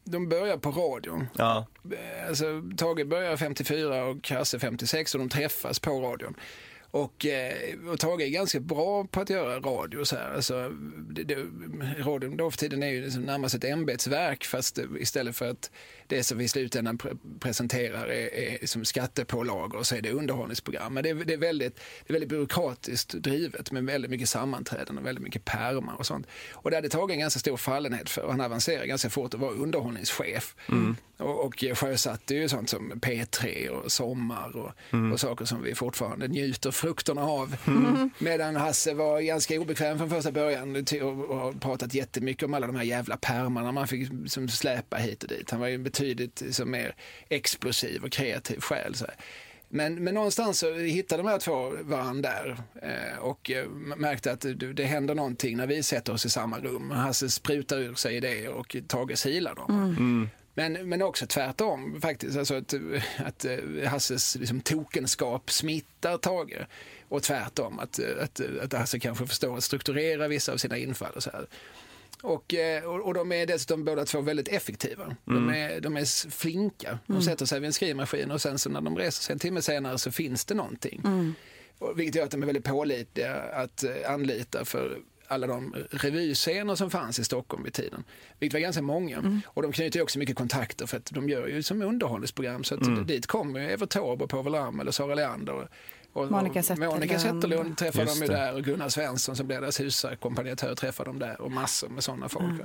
I: de börjar på radion.
D: Ja.
I: Alltså, Tage börjar femtiofyra och Hasse femtiosex och de träffas på radion. Och, och Tage är ganska bra på att göra radio. Så här. Alltså, det, det, radion då för tiden är ju liksom närmast ett ämbetsverk, fast istället för att det som vi i slutändan pre- presenterar är, är som skattepålagor och så är det underhållningsprogram. Men det är, det, är väldigt, det är väldigt byråkratiskt drivet med väldigt mycket sammanträden och väldigt mycket pärmar och sånt. Och det hade Tage en ganska stor fallenhet för. Han avancerade ganska fort och var underhållningschef. Mm. Och, och sjösatte ju sånt som P tre och Sommar och, mm. och saker som vi fortfarande njuter frukterna av. Mm. Medan Hasse var ganska obekväm från första början och, och har pratat jättemycket om alla de här jävla pärmarna man fick som släpa hit och dit. Han var ju betydligt som mer explosiv och kreativ själ. Så här. Men, men någonstans så hittade de här två varandra där eh, och eh, märkte att det, det händer någonting när vi sätter oss i samma rum. Hasse sprutar ur sig idéer och Tage silar dem. Mm. Mm. Men, men också tvärtom faktiskt, alltså att, att Hasses liksom, tokenskap smittar Tage och tvärtom att, att, att Hasse kanske förstår att strukturera vissa av sina infall och så här. Och, och de är dessutom båda två väldigt effektiva. Mm. De, är, de är flinka. De mm. sätter sig vid en skrivmaskin och sen så när de reser sig en timme senare så finns det någonting. Mm. Och, vilket gör att de är väldigt pålitliga att anlita för alla de revyscener som fanns i Stockholm vid tiden. Vilket var ganska många. Mm. Och de knyter ju också mycket kontakter för att de gör ju som underhållningsprogram. Så att mm. dit kommer ju Evert Taube och Povel Ramel och Sara Leander och Och,
E: Monica Zetterlund.
I: Monica Zetterlund träffade de ju där och Gunnar Svensson som blev deras husarkompanjatör träffade de där och massor med sådana folk. Mm.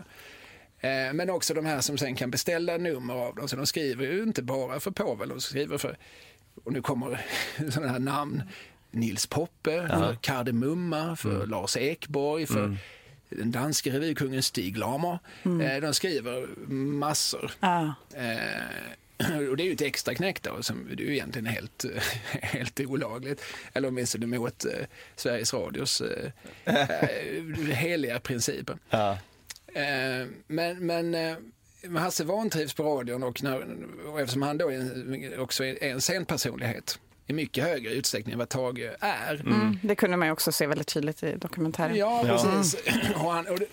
I: Eh, men också de här som sen kan beställa nummer av dem. Så de skriver ju inte bara för Povel, de skriver för, och nu kommer sådana här namn, Nils Poppe, ja. för Kardemumma, för mm. Lars Ekborg, för mm. den danska revykungen Stig Lamer. Mm. Eh, de skriver massor. Ja. Eh, Och det är ju ett extra knäck då, som det är ju egentligen helt, helt olagligt. Eller åtminstone mot eh, Sveriges Radios eh, heliga principer. Ja. Eh, men men eh, Hasse vantrivs på radion och, när, och eftersom han då är, också är en sen personlighet i mycket högre utsträckning än vad Tage är.
E: Mm. Mm, det kunde man ju också se väldigt tydligt i dokumentären.
I: Ja, precis. Ja. Och han, och det,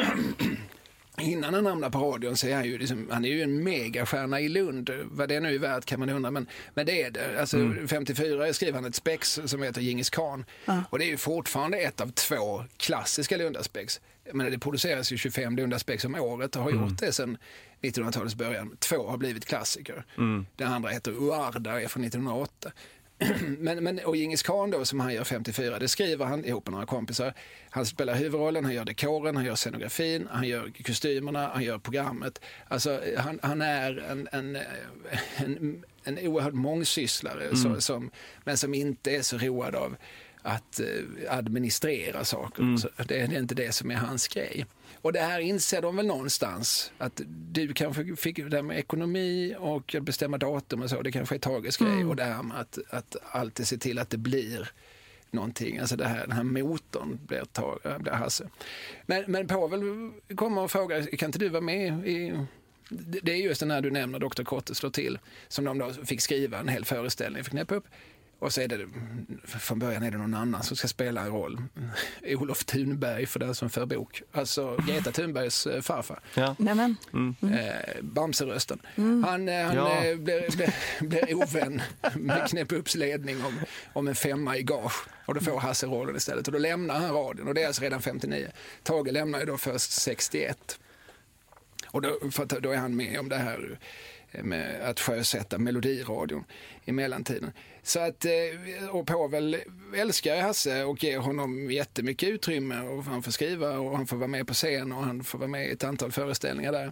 I: innan han hamnar på radion så är han ju, liksom, han är ju en megastjärna i Lund. Vad det nu är värt kan man undra, men, men det är det. Alltså, mm. femtiofyra skrev han ett spex som heter Djingis Khan. Ja. Och det är ju fortfarande ett av två klassiska Lundaspex. Men det produceras ju tjugofem Lundaspex om året och har mm. gjort det sedan nittonhundratalets början. Två har blivit klassiker. Mm. Den andra heter Uarda, är från nittonhundraåtta. men, men, och Djingis Khan då, som han gör femtiofyra, det skriver han ihop med några kompisar. Han spelar huvudrollen, han gör dekoren, han gör scenografin, han gör kostymerna, han gör programmet. Alltså han, han är en, en, en, en oerhört mångsysslare mm. så, som, men som inte är så road av att administrera saker. Mm. Så det är inte det som är hans grej. Och det här inser de väl någonstans, att du kanske fick det där med ekonomi och att bestämma datum och så, det kanske är Tages grej. Mm. Och det här med att, att alltid se till att det blir någonting, alltså det här, den här motorn blir, tag, blir Hasse. Men, men Povel kommer och frågar, kan inte du vara med i... Det är just den här du nämner, doktor Kotte slår till, som de då fick skriva en hel föreställning för knäpp upp. Och så är det, från början är det någon annan som ska spela en roll. Olof Thunberg för den som för bok. Alltså Greta Thunbergs farfar. Ja.
E: Nämen. Mm.
I: Eh, Bamserösten. Mm. Han, han ja. eh, blir, blir, blir ovän med Knäpp Upps ledning om, om en femma i gage. Och då får Hasse rollen istället. Och då lämnar han radion. Och det är alltså redan femtionio. Tage lämnar ju då först sextioett. Och då, för då är han med om det här med att sjösätta melodiradion i mellantiden. Så att, och Povel älskar Hasse och ger honom jättemycket utrymme och han får skriva och han får vara med på scen och han får vara med i ett antal föreställningar där.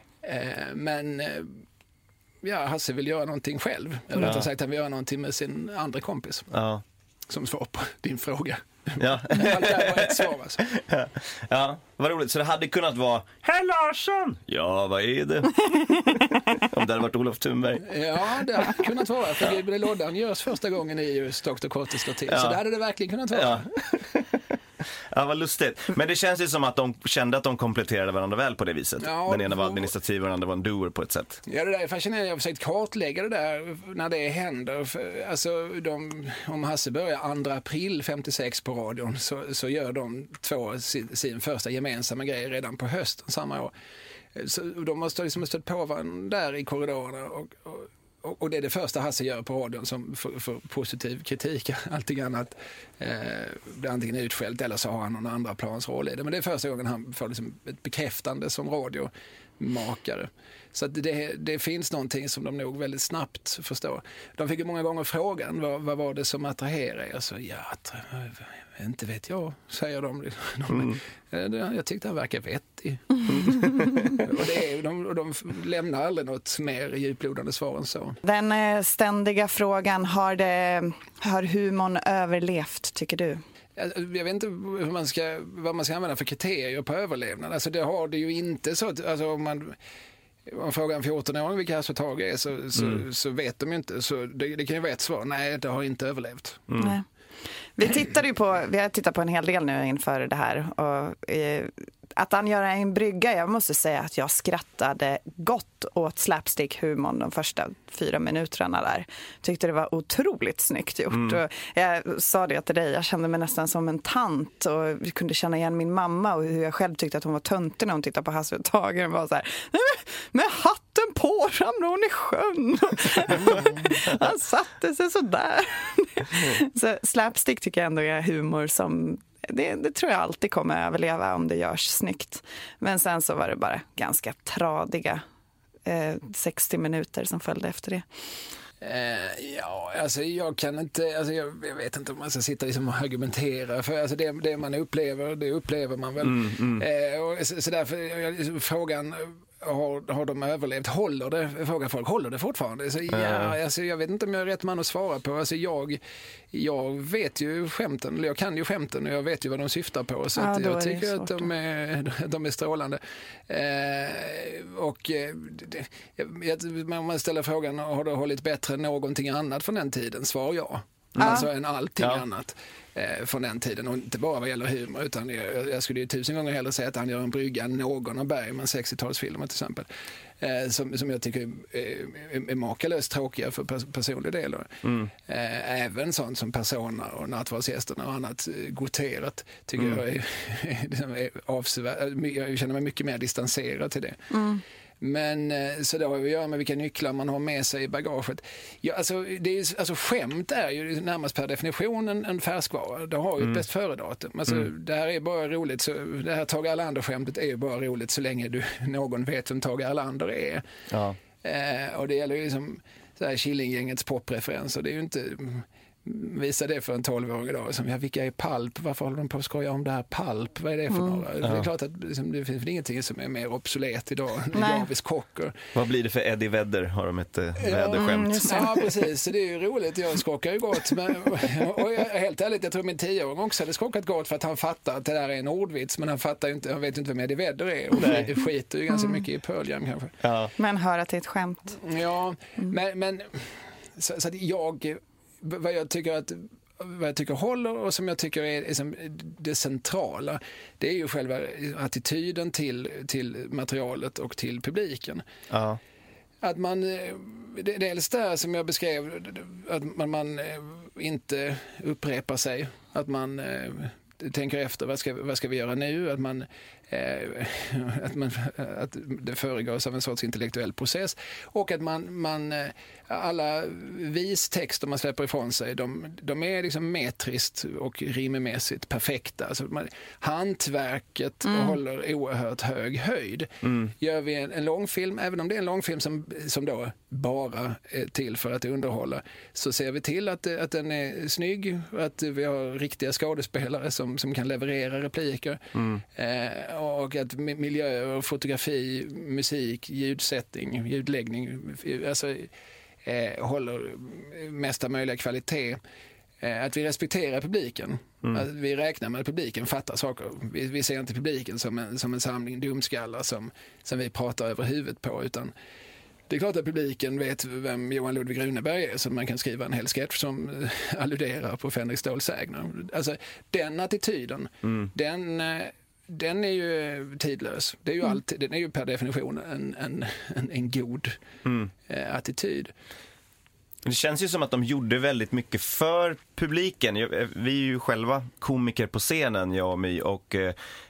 I: Men ja, Hasse vill göra någonting själv. Eller rättare sagt, han vill göra någonting med sin andra kompis. Ja. Som svar på din fråga.
D: Ja.
I: Det var ett svar alltså.
D: Ja. Ja, vad roligt. Så det hade kunnat vara Herr Larsson! Ja, vad är det? Om det hade varit Olof Thunberg.
I: Ja, det hade kunnat vara. För Gabriel Loddan görs första gången i just doktor Kotte slår till. Ja. Så det hade det verkligen kunnat vara.
D: Ja. Ja, vad lustigt. Men det känns ju som att de kände att de kompletterade varandra väl på det viset. Ja, den ena var administrativ och den andra var en doer på ett sätt.
I: Ja, det där är fascinerande. Jag har försökt kartlägga det där när det händer. För, alltså, de, om Hasse börjar andra april femtiosex på radion så, så gör de två sin, sin första gemensamma grej redan på hösten samma år. Så de måste liksom stött på varandra där i korridorerna och, och, och det är det första Hasse gör på radion som för, för positiv kritik. Allting annat eh, blir antingen utskällt eller så har han någon andra plans roll i det. Men det är första gången han får liksom ett bekräftande som radiomakare. Så att det, det finns någonting som de nog väldigt snabbt förstår. De fick ju många gånger frågan, vad, vad var det som attraherade? Jag sa, ja, inte vet jag, säger de. Mm. Jag tyckte han verkar vettig. och det är, de, de lämnar aldrig något mer djuplodande svar än så.
E: Den ständiga frågan, har, det, har humorn överlevt, tycker du?
I: Jag vet inte hur man ska, vad man ska använda för kriterier på överlevnad. Alltså det har det ju inte så att, alltså om man... Om frågan en fjorton-åring vilka hasseltag är så, så, mm. så vet de ju inte. Så det, det kan ju vara ett svar. Nej, det har inte överlevt.
E: Mm. Nej. Vi tittade ju på, vi har tittat på en hel del nu inför det här. Och, eh, att han gör en brygga, jag måste säga att jag skrattade gott åt slapstick-humorn de första fyra minuterna där. Tyckte det var otroligt snyggt gjort. Mm. Och jag sa det till dig, jag kände mig nästan som en tant och vi kunde känna igen min mamma och hur jag själv tyckte att hon var töntig när hon tittade på Hasse och Tage. Det var så här, med hatten på ramlade hon i sjön. Han satte sig så där. Så slapstick tycker jag ändå är humor som Det, det tror jag alltid kommer överleva om det görs snyggt. Men sen så var det bara ganska tradiga eh, sextio minuter som följde efter det.
I: Eh, ja, alltså jag kan inte, alltså jag, jag vet inte om man ska sitta liksom och argumentera för alltså det, det man upplever, det upplever man väl. Mm, mm. Eh, och så, så därför jag, frågan har, har de överlevt? Håller det? Frågar folk, håller det fortfarande? Så, ja, alltså, jag vet inte om jag är rätt man att svara på. Alltså, jag, jag vet ju skämten, eller jag kan ju skämten och jag vet ju vad de syftar på. Så ja, att jag tycker att de är, de är strålande. Eh, och det, man ställer frågan, har det hållit bättre än någonting annat från den tiden? Svar ja. Mm. Alltså än allting ja. annat eh, från den tiden. Och inte bara vad gäller humor, utan jag, jag skulle ju tusen gånger hellre säga att han gör en brygga än någon av Bergmans sextiotalsfilmer till exempel. Eh, som, som jag tycker är, är, är makalöst tråkiga för pers- personliga delar. Mm. Eh, även sånt som Persona och Nattvardsgästerna och annat eh, goterat tycker mm. jag är, är avsevärt. Jag känner mig mycket mer distanserad till det. Mm. Men så det har att göra med vilka nycklar man har med sig i bagaget. Ja, alltså, det är, alltså, skämt är ju närmast per definition en, en färskvara. Det har ju mm. ett bäst före-datum. Alltså, mm. Det här är bara roligt. Så, det här Tage Erlander-skämtet är ju bara roligt så länge du, någon vet vem Tage Erlander är. Ja. Eh, och det gäller ju liksom så här Killinggängets popreferenser. Det är ju inte... Visa det för en tolvårig idag. Som, ja, vilka är Palp? Varför håller de på att skoja om det här Palp? Vad är det för mm. några? Ja. Det är klart att liksom, det finns ingenting som är mer obsolet idag. Jarvis Cocker.
D: Vad blir det för Eddie Vedder? Har de ett äh, väderskämt?
I: Ja, ja, precis. Det är ju roligt. Jag skrockar ju gott. Men, och jag, helt ärligt, jag tror min tioåring också hade skrockat gott för att han fattar att det där är en ordvits. Men han fattar ju inte, han vet ju inte vem Eddie Vedder är. Och det skiter ju ganska mm. mycket i Pearl Jam kanske.
E: Ja. Men höra till ett skämt.
I: Ja, mm. men, men så, så att jag... Vad jag tycker att vad jag tycker håller och som jag tycker är, är som det centrala, det är ju själva attityden till, till materialet och till publiken. Ja. Att man, det, dels där som jag beskrev, att man, man inte upprepar sig, att man tänker efter, vad ska, vad ska vi göra nu? Att man, eh, att man att det föregås av en sorts intellektuell process och att man, man alla vistexter man släpper ifrån sig, de, de är liksom metriskt och rimmässigt perfekta. Alltså man, hantverket mm. håller oerhört hög höjd. Mm. Gör vi en, en långfilm, även om det är en långfilm som, som då bara är till för att underhålla, så ser vi till att, att den är snygg, att vi har riktiga skådespelare som, som kan leverera repliker. Mm. Eh, och att miljöer, fotografi, musik, ljudsättning, ljudläggning, alltså eh, håller mesta möjliga kvalitet. Eh, att vi respekterar publiken. Mm. Att vi räknar med att publiken fattar saker. Vi, vi ser inte publiken som en, som en samling dumskallar som, som vi pratar över huvudet på, utan det är klart att publiken vet vem Johan Ludvig Runeberg är, så man kan skriva en hel sketch som alluderar på Fänrik Ståls sägner. Alltså den attityden, mm. den, den är ju tidlös. Det är ju alltid, den är ju per definition en, en, en, en god mm. attityd.
D: Det känns ju som att de gjorde väldigt mycket för publiken. Vi är ju själva komiker på scenen, jag och My, och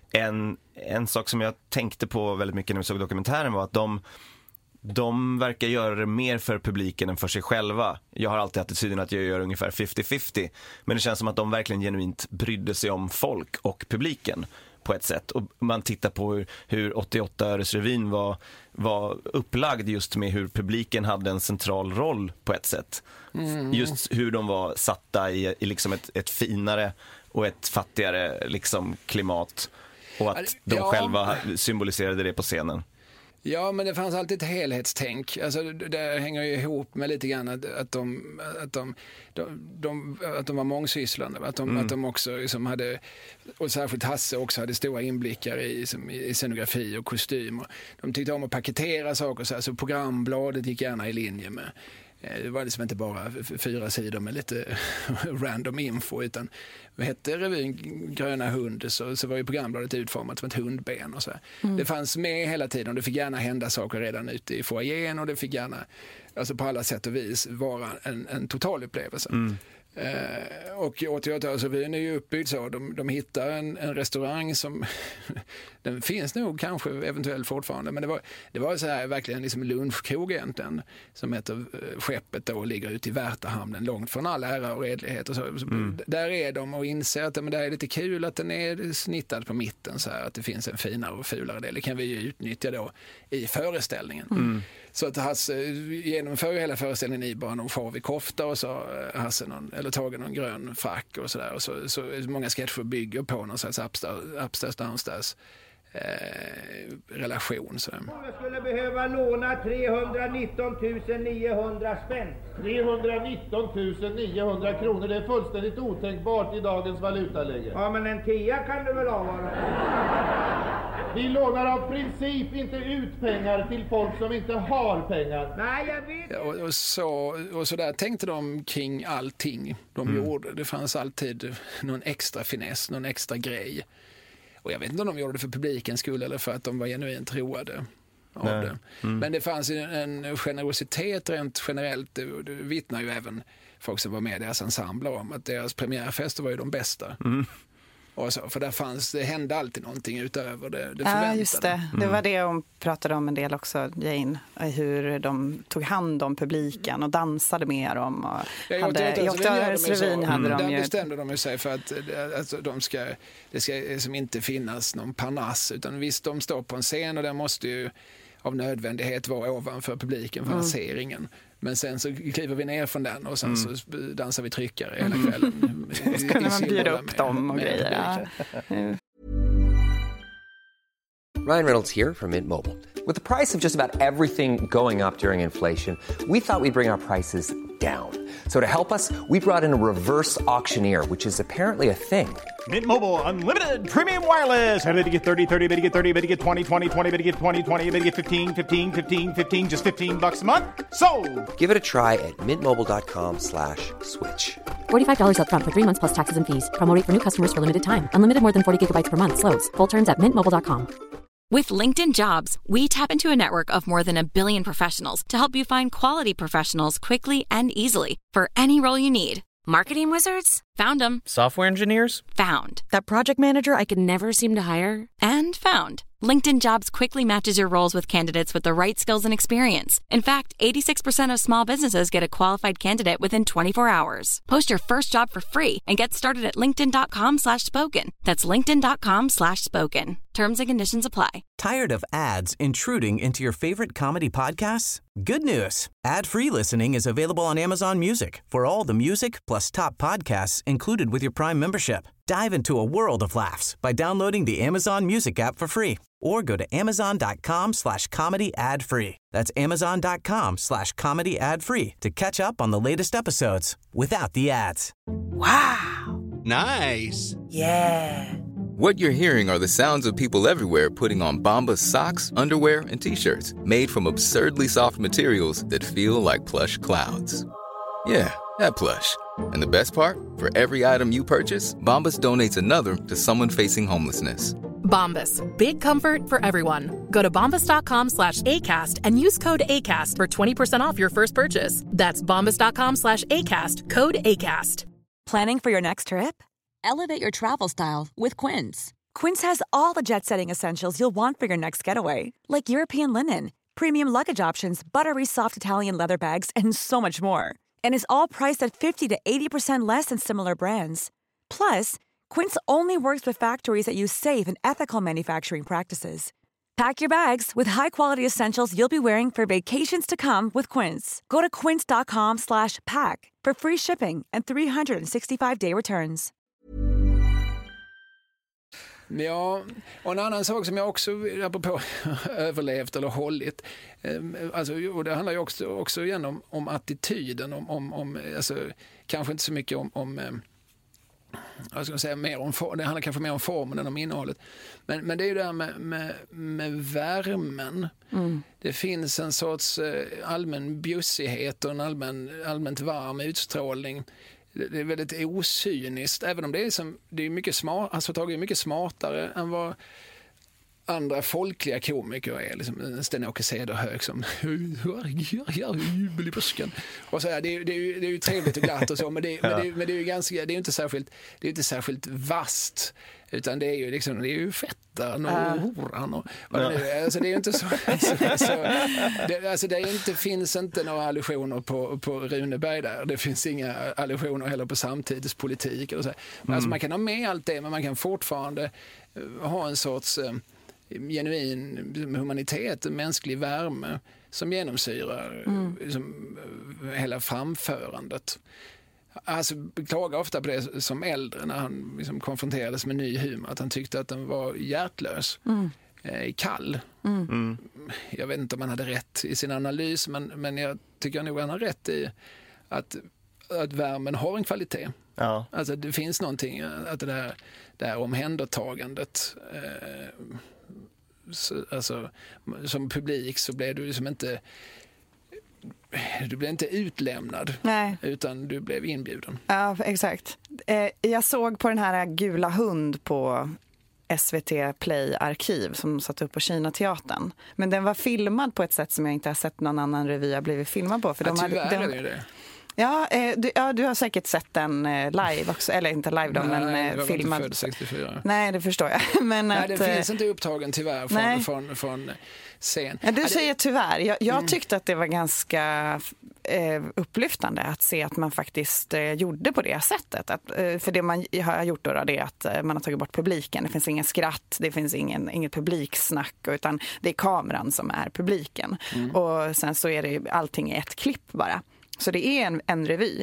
D: en, en sak som jag tänkte på väldigt mycket när vi såg dokumentären var att de De verkar göra det mer för publiken än för sig själva. Jag har alltid attityden att jag gör ungefär fifty fifty. Men det känns som att de verkligen genuint brydde sig om folk och publiken på ett sätt. Och man tittar på hur, hur åttioåtta-öresrevyn var, var upplagd just med hur publiken hade en central roll på ett sätt. Mm. Just hur de var satta i, i liksom ett, ett finare och ett fattigare liksom klimat. Och att de ja. själva symboliserade det på scenen.
I: Ja, men det fanns alltid ett helhetstänk. Alltså, det hänger ju ihop med lite grann att, att, de, att, de, de, de, att de var mångsysslande. Att de, mm. att de också liksom hade, och särskilt Hasse också hade stora inblickar i, som, i scenografi och kostym. Och de tyckte om att paketera saker. Så, alltså, programbladet gick gärna i linje med. Det var liksom inte bara fyra sidor med lite random info, utan vad hette revyn Gröna hund, så, så var ju programbladet utformat som ett hundben och så. Mm. Det fanns med hela tiden och det fick gärna hända saker redan ute i foajén och det fick gärna, alltså på alla sätt och vis, vara en, en total upplevelse. Mm. Eh, och åttioåtta-revyn är ju uppbyggd så. De, de hittar en, en restaurang som den finns nog kanske eventuellt fortfarande, men det var, det var så här verkligen liksom lunchkrog egentligen, som heter uh, Skeppet då, och ligger ute i Värtahamnen långt från all ära och redlighet och så. Mm. Där är de och inser att men det är lite kul att den är snittad på mitten så här, att det finns en finare och fulare del. Det kan vi ju utnyttja då i föreställningen. Mm. Så att Hasse genomför ju hela föreställningen i bara någon farvig kofta och så Hasse någon, eller tagit någon grön frack och sådär. Och så, så många sketcher bygger på någon slags upstairs downstairs eh, relation. Så.
L: Jag skulle behöva låna trehundranitton tusen niohundra spänn.
Q: trehundranitton tusen niohundra kronor, det är fullständigt otänkbart i dagens valutaläge.
L: Ja, men en tia kan du väl avvara?
Q: Vi lånar av princip inte ut pengar till folk som inte har pengar.
L: Nej, jag vet.
I: Ja, och, och, så, och så där tänkte de kring allting de mm. gjorde. Det fanns alltid någon extra finess, någon extra grej. Och jag vet inte om de gjorde det för publikens skull eller för att de var genuint roade av Nej. det. Mm. Men det fanns en generositet rent generellt. Det, det vittnar ju även folk som var med i deras ensembler om att deras premiärfester var ju de bästa. Mm. Och så, för där fanns, det hände alltid någonting utöver det, det förväntade.
E: Ja, just det. Det var det hon pratade om en del också, Jane. Hur de tog hand om publiken och dansade med dem. Och
I: ja,
E: hade, i åttioåtta-revyn hade
I: mm.
E: de
I: Där
E: ju...
I: bestämde de sig för att alltså, de ska, det ska liksom inte finnas någon parnass. Utan visst, de står på en scen och den måste ju av nödvändighet vara ovanför publiken för mm. att se ringen. Men sen så kliver vi ner från den och sen mm. så dansar vi tryckare hela kvällen.
E: Så kunde man bjuda upp dem och grejer. Ja.
R: Ryan Reynolds here from Mint Mobile. With the price of just about everything going up during inflation, we thought we'd bring our prices down. So to help us, we brought in a reverse auctioneer, which is apparently a thing.
S: Mint Mobile Unlimited Premium Wireless. How to get thirty, thirty, bit to get thirty, bit to get twenty, twenty, twenty, bit to get twenty, twenty, bit to get fifteen, fifteen, fifteen, fifteen, just fifteen bucks a month? Sold!
R: Give it a try at mintmobile.com slash switch.
T: forty-five dollars up front for three months plus taxes and fees. Promo rate for new customers for limited time. Unlimited more than forty gigabytes per month. Slows full terms at mint mobile dot com.
U: With LinkedIn Jobs, we tap into a network of more than a billion professionals to help you find quality professionals quickly and easily for any role you need. Marketing wizards? Found them.
V: Software engineers?
U: Found. That project manager I could never seem to hire? And found. LinkedIn Jobs quickly matches your roles with candidates with the right skills and experience. In fact, eighty-six percent of small businesses get a qualified candidate within twenty-four hours. Post your first job for free and get started at linkedin.com slash spoken. That's linkedin.com slash spoken. Terms and conditions apply.
A: Tired of ads intruding into your favorite comedy podcasts? Good news. Ad-free listening is available on Amazon Music for all the music plus top podcasts included with your Prime membership. Dive into a world of laughs by downloading the Amazon Music app for free or go to amazon.com slash comedy ad free. That's amazon.com slash comedy ad free to catch up on the latest episodes without the ads.
W: Wow. Nice.
X: Yeah.
W: What you're hearing are the sounds of people everywhere putting on Bombas socks, underwear, and T-shirts made from absurdly soft materials that feel like plush clouds. Yeah, that plush. And the best part? For every item you purchase, Bombas donates another to someone facing homelessness.
Y: Bombas. Big comfort for everyone. Go to bombas.com slash ACAST and use code ACAST for twenty percent off your first purchase. That's bombas.com slash ACAST. Code ACAST.
Z: Planning for your next trip? Elevate your travel style with Quince.
B: Quince has all the jet-setting essentials you'll want for your next getaway, like European linen, premium luggage options, buttery soft Italian leather bags, and so much more. And is all priced at fifty to eighty percent less than similar brands. Plus, Quince only works with factories that use safe and ethical manufacturing practices. Pack your bags with high-quality essentials you'll be wearing for vacations to come with Quince. Go to quince.com slash pack for free shipping and three sixty-five day returns.
I: Ja, och en annan sak som jag också, apropå överlevt eller hållit, alltså, och det handlar ju också, också igen om, om attityden, om, om, om alltså, kanske inte så mycket om, om jag ska säga mer om det handlar kanske mer om formen än om innehållet. Men, men det är ju det här med, med, med värmen. Mm. Det finns en sorts allmän bjussighet och en allmän, allmänt varm utstrålning. Det är väldigt osyniskt, även om det är, som, det är mycket, smart, alltså, Tage är mycket smartare än vad andra folkliga komiker är. Liksom Sten-Åke Cederhök som jubel i busken. Och så här, det, är, det, är ju, det är ju trevligt och glatt och så, men det, men det, men det är ju ganska, det är inte särskilt, det är inte särskilt vast, utan det är ju liksom, det är ju fettan och uh. horan och vad det nu är. Alltså det är ju inte så, alltså, alltså, det, alltså det är inte, finns inte några allusioner på, på Runeberg där. Det finns inga allusioner heller på samtidspolitik eller så. Mm. Alltså man kan ha med allt det, men man kan fortfarande ha en sorts uh, genuin humanitet, mänsklig värme som genomsyrar mm. liksom, hela framförandet. Alltså klagar ofta på det som äldre när han liksom konfronterades med ny humor, att han tyckte att den var hjärtlös, mm. eh, kall. Mm. Mm. Jag vet inte om han hade rätt i sin analys, men, men jag tycker nog han har rätt i att, att värmen har en kvalitet. Ja. Alltså det finns någonting, att det där, det här omhändertagandet eh, så, alltså, som publik så blev du liksom inte du blev inte utlämnad. Nej. Utan du blev inbjuden.
E: Ja, exakt. Eh, jag såg på den här Gula hund på S V T Play arkiv som satt upp på Kinateatern. Men den var filmad på ett sätt som jag inte har sett någon annan revy har blivit filmad på. För
I: ja,
E: de
I: tyvärr
E: hade, de,
I: är det ju det.
E: Ja, eh, du, ja, du har säkert sett den eh, live också, eller inte live då,
I: nej,
E: men eh,
I: jag var
E: filmad.
I: Inte född sextiofyra.
E: Nej, det förstår jag. Men
I: nej,
E: att,
I: det finns inte upptagen tyvärr från, från, från scen.
E: Ja, du
I: ja,
E: säger
I: det...
E: tyvärr. Jag, jag
I: mm.
E: tyckte att det var ganska eh, upplyftande att se att man faktiskt eh, gjorde på det sättet. Att, eh, för det man har gjort då, det är att eh, man har tagit bort publiken. Det finns ingen skratt, det finns ingen, inget publiksnack, utan det är kameran som är publiken. Mm. Och sen så är det allting i ett klipp bara. Så det är en, en revy.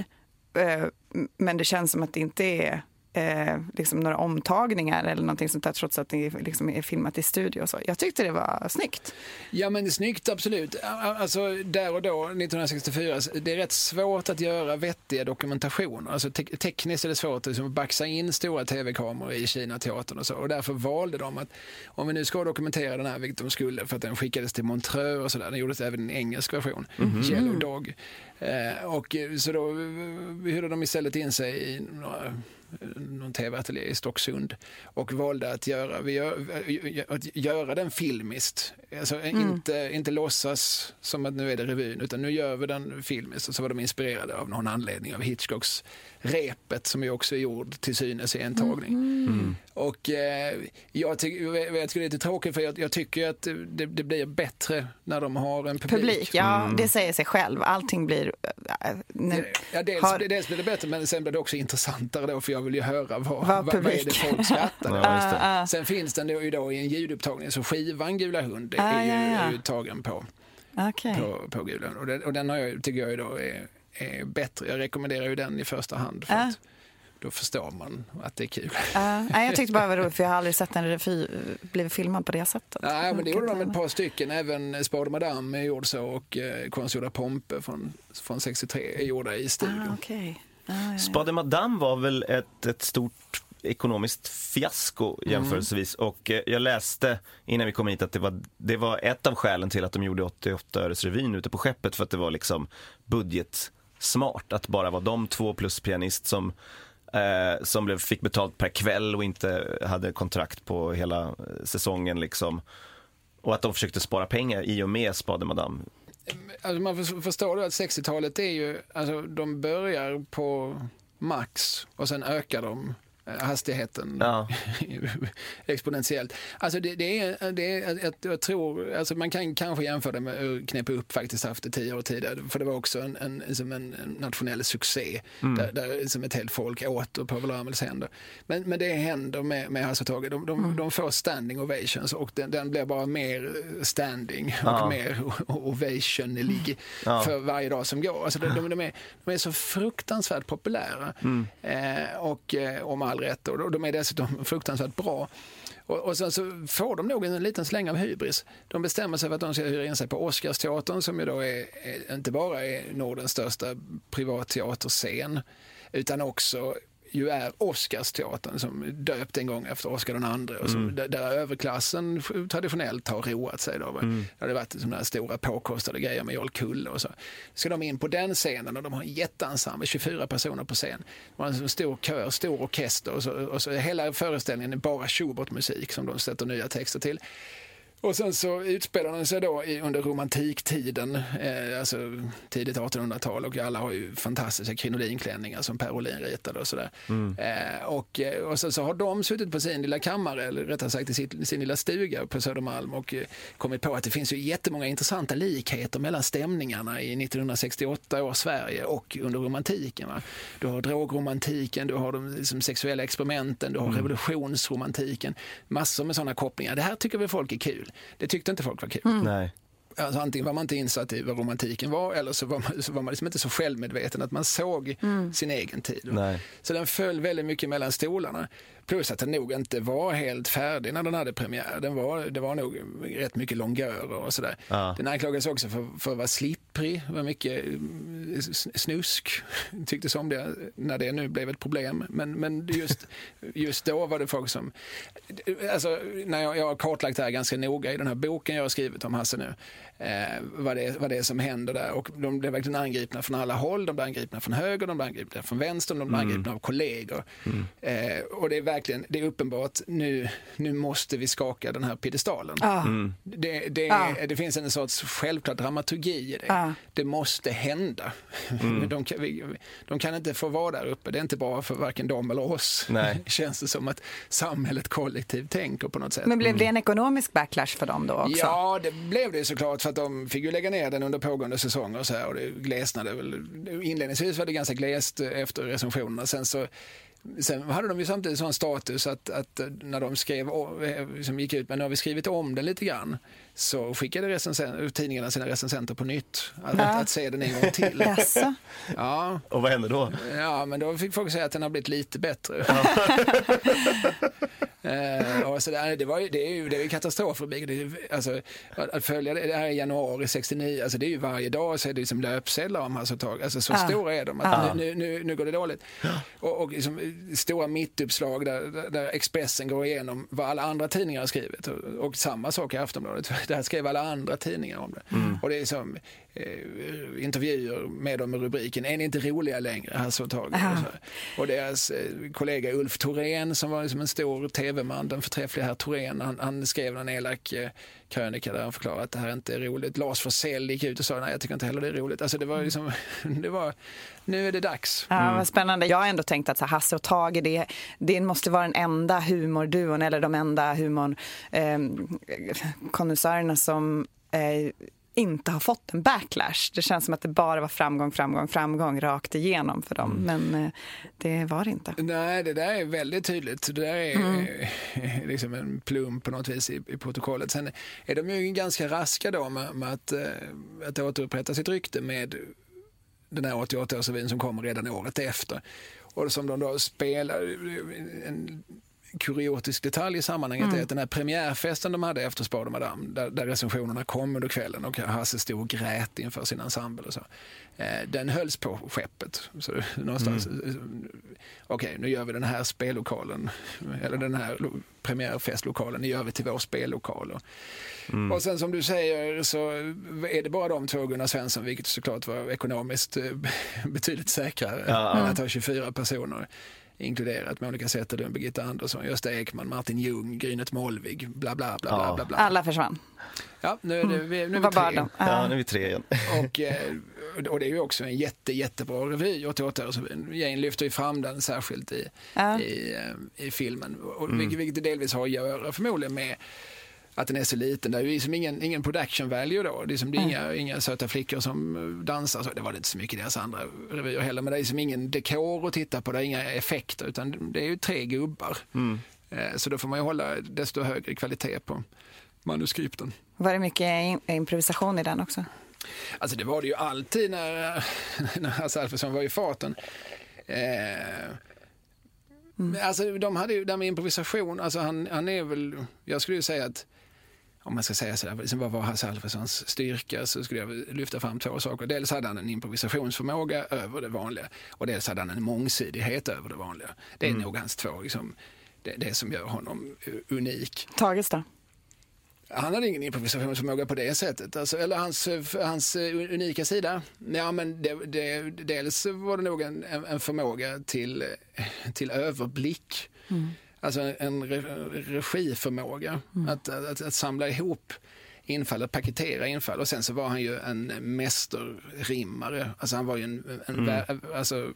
E: Men det känns som att det inte är eh, liksom några omtagningar eller någonting sånt där, trots att det liksom är filmat i studio och så. Jag tyckte det var snyggt.
I: Ja, men det är snyggt, absolut. Alltså där och då, nittonhundrasextiofyra, det är rätt svårt att göra vettiga dokumentationer. Alltså te- tekniskt är det svårt att liksom baxa in stora tv-kameror i Kinateatern och så. Och därför valde de att om vi nu ska dokumentera den här, vilket de skulle, för att den skickades till Montreux och sådär. Den gjordes även en engelsk version, mm-hmm. Yellow Dog. Eh, och så då hyrde de istället in sig i några någon tv-ateljé i Stocksund och valde att göra, vi gör, att göra den filmiskt. Alltså mm. inte, inte låtsas som att nu är det revyn, utan nu gör vi den filmiskt. Och så var de inspirerade av någon anledning av Hitchcocks Repet, som ju också är gjord till synes i en tagning. Mm. Mm. Och eh, jag, ty- jag tycker det är lite tråkigt, för jag, jag tycker att det, det blir bättre när de har en publik.
E: Publik, ja, mm. det säger sig själv. Allting blir... Äh,
I: nu, ja, dels, har... dels blir det bättre, men sen blir det också intressantare då, för jag vill ju höra vad, vad, vad är det folk skrattar. Ja, uh, sen finns den ju då i en ljudupptagning, så skivan Gula hund uh, är ju ja, ja. uttagen på, okay. på, på Gula hund. Och den, och den har jag, tycker jag ju då är, är bättre. Jag rekommenderar ju den i första hand, för uh. att då förstår man att det är kul.
E: Uh, nej, jag tyckte bara det var roligt, för jag har aldrig sett en revy blivit filmad på det sättet.
I: Nej, men det gjorde de ett par stycken. Även Spade Madame är gjord så, och eh, Konstgjorda Pompe från, från sextiotre är gjorda i studion.
E: Ah, okay. ah, ja, ja.
D: Spade Madame var väl ett, ett stort ekonomiskt fiasko jämförelsevis. Mm. Och eh, jag läste innan vi kom hit att det var, det var ett av skälen till att de gjorde åttioåtta öres revyn ute på Skeppet, för att det var liksom budgetsmart att bara vara de två plus pianist som Eh, som blev, fick betalt per kväll och inte hade kontrakt på hela säsongen liksom. Och att de försökte spara pengar i och med Spade Madame.
I: Alltså man förstår att sextiotalet är ju, alltså de börjar på max och sen ökar de hastigheten
D: ja.
I: exponentiellt. Alltså det, det är, det är jag, jag tror, alltså man kan kanske jämföra det med att knäppa upp faktiskt efter tio år tidigare, för det var också en, en, som en nationell succé mm. där, där som ett helt folk åt och Povel Ramels händer. Men, men det händer med, med Hasse och Tage. De, de, mm. de får standing ovations och den, den blir bara mer standing och ja. mer ovationlig ja. för varje dag som går. Alltså de, de, de, är, de är så fruktansvärt populära mm. eh, och om all rätt, och de är dessutom fruktansvärt bra. Och, och sen så får de nog en liten släng av hybris. De bestämmer sig för att de ska hyra in sig på Oscarsteatern, som ju då är, är inte bara är Nordens största privatteaterscen, utan också ju är Oscarsteatern, som döpt en gång efter Oscar den andra och som, mm. där, där överklassen traditionellt har roat sig då. Mm. Det har varit sådana stora påkostade grejer med Joel Kulle och så. Ska de in på den scenen och de har en jätteensemble, tjugofyra personer på scen. De har en stor kör, stor orkester och så, och så hela föreställningen är bara Schubert-musik som de sätter nya texter till. Och sen så utspelar den sig då i, under romantiktiden, eh, alltså tidigt artonhundratal, och alla har ju fantastiska krinolinklänningar som Per Olin ritade och sådär. Mm. Eh, och, och så, så har de suttit på sin lilla kammare, eller rättare sagt i sin, sin lilla stuga på Södermalm, och eh, kommit på att det finns ju jättemånga intressanta likheter mellan stämningarna i nittonhundrasextioåtta års Sverige och under romantiken. Va? Du har drogromantiken, du har de liksom, sexuella experimenten, du har mm. revolutionsromantiken, massor med sådana kopplingar. Det här tycker vi folk är kul. Det tyckte inte folk var kul.
D: Mm. Nej.
I: Alltså, antingen var man inte insatt i vad romantiken var, eller så var man, så var man liksom inte så självmedveten att man såg mm. sin egen tid.
D: Nej.
I: Så den föll väldigt mycket mellan stolarna. Plus att den nog inte var helt färdig när den hade premiär. Den var, det var nog rätt mycket långörer och sådär. Ja. Den anklagades också för, för att vara slipprig, var mycket snusk, tycktes om det, när det nu blev ett problem. Men, men just, just då var det folk som... Alltså, när jag, jag har kartlagt det här ganska noga i den här boken jag har skrivit om Hasse nu, eh, vad, det, vad det är som händer där. Och de blev verkligen angripna från alla håll. De blev angripna från höger, de blev angripna från vänster, de blev mm. angripna av kollegor. Mm. Eh, och det är verkligen, det är uppenbart, nu, nu måste vi skaka den här piedestalen. Ah. Mm. Det, det, ah. det finns en sorts självklar dramaturgi i det. Ah. Det måste hända. Mm. De, kan, vi, de kan inte få vara där uppe. Det är inte bra för varken dem eller oss. Nej. Känns det som att samhället kollektivt tänker på något sätt.
E: Men blev det en ekonomisk backlash för dem då också?
I: Ja, det blev det såklart, för att de fick ju lägga ner den under pågående säsonger och så här, och det glesnade väl. Inledningsvis var det ganska glest efter recensionerna. Sen så Sen hade de ju samtidigt sån status att, att när de skrev, som gick ut, men nu har vi skrivit om den lite grann, så skickade recensent, tidningarna sina recensenter på nytt att, ja. att, att se den en gång till. Ja.
D: Och vad hände då?
I: Ja, men då fick folk säga att den har blivit lite bättre. Ja. uh, och så där, det, var, det är ju det är katastrofrubrik. Det är, alltså, att följa det, det här i januari sextionio, alltså det är ju varje dag så är det liksom löpsedlar om Hasse och Tage. Alltså så ja. stora är de att ja. nu, nu, nu går det dåligt. Ja. Och, och liksom, stora mittuppslag där, där Expressen går igenom vad alla andra tidningar har skrivit, och, och samma sak i Aftonbladet. Där skrev alla andra tidningar om det. Mm. Och det är som eh, intervjuer med dem med rubriken "Är ni inte roliga längre, Hasse och Tage?" Och, och deras eh, kollega Ulf Thorén, som var liksom en stor tv-man, den förträffliga här Thorén, han, han skrev en elak eh, krönika där han förklarade att det här inte är roligt. Lars Forssell gick ut och sa nej, jag tycker inte heller det är roligt. Alltså det var liksom, det var, nu är det dags.
E: Mm.
I: Ja,
E: vad spännande. Jag har ändå tänkt att så Hasse och Tage, det, det måste vara den enda humorduon, eller de enda humor eh, kondensörerna som eh, inte har fått en backlash. Det känns som att det bara var framgång, framgång, framgång rakt igenom för dem. Mm. Men eh, det var det inte.
I: Nej, det där är väldigt tydligt. Det där är mm. eh, liksom en plump på något vis i, i protokollet. Sen är de ju ganska raska då med, med att, eh, att återupprätta sitt rykte med den här åttioåtta-årsrevyn som kommer redan året efter. Och som de då spelar en kuriotisk detalj i sammanhanget mm. är att den här premiärfesten de hade efter Spade Madame, där, där recensionerna kom under kvällen och Hasse stod och grät inför sin ensemble och så. Eh, den hölls på skeppet. Så någonstans, mm. okej, okay, nu gör vi den här spellokalen, eller den här premiärfestlokalen, nu gör vi till vår spellokal. Och, mm. och sen som du säger så är det bara de två, Gunnar Svensson, vilket såklart var ekonomiskt betydligt säkrare ja. än att ha tjugofyra personer. inkluderat Monica Zetterlund, Birgitta Andersson, Gösta Ekman, Martin Ljung, Grynet Molvig, bla bla bla,
D: Ja.
I: bla, bla, bla.
E: Alla försvann.
I: Ja, nu är, det, vi, nu är
E: Vad
I: vi
E: bara
I: tre.
E: de?
D: Ja, nu är vi tre igen.
I: Och, eh, och det är ju också en jätte, jättebra revy, åttioåtta-revyn. Jane lyfter ju fram den särskilt i,
E: Ja.
I: i, eh, i filmen. Och
D: Mm.
I: vilket, vilket det delvis har att göra förmodligen med att den är så liten. Det är ju liksom ingen, ingen production value då. Det är, som, det är
E: Mm.
I: inga, inga söta flickor som dansar. Så det var det inte så mycket i deras andra revyer heller. Men det är liksom ingen dekor att titta på. Det är inga effekter. Utan det är ju tre gubbar.
D: Mm.
I: Eh, så då får man ju hålla desto högre kvalitet på manuskripten.
E: Var det mycket in- improvisation i den också?
I: Alltså det var det ju alltid när, när Hasse Alfredson var i farten. Eh,
E: Mm.
I: Alltså de hade ju där med improvisation, alltså han, han är väl, jag skulle ju säga att om man ska säga sådär, liksom vad var Hasse Alfredsons styrka, så skulle jag lyfta fram två saker. Dels hade han en improvisationsförmåga över det vanliga och dels hade han en mångsidighet över det vanliga. Det är
D: Mm.
I: nog hans två, liksom, det, det som gör honom unik.
E: Tages då?
I: Han hade ingen improvisationsförmåga på det sättet. Alltså, eller hans, hans unika sida. Ja, men det, det, dels var det nog en, en förmåga till, till överblick. Mm. Alltså en re, regiförmåga. Mm. Att, att, att samla ihop infall, att paketera infall. Och sen så var han ju en mästerrimmare. Alltså han var ju en... en
D: Mm.
I: vä, alltså,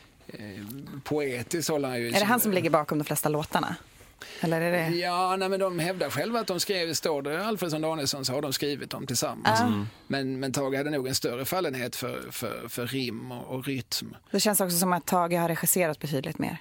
I: eh, poetiskt håller han ju...
E: Är det han som ligger bakom de flesta låtarna? Eller är det...
I: Ja, nej, men de hävdar själva att de skrev, står det Alfredsson Danielsson, så har de skrivit dem tillsammans.
E: Mm.
I: Men, men Tage hade nog en större fallenhet för, för, för rim och, och rytm.
E: Det känns också som att Tage har regisserat betydligt mer.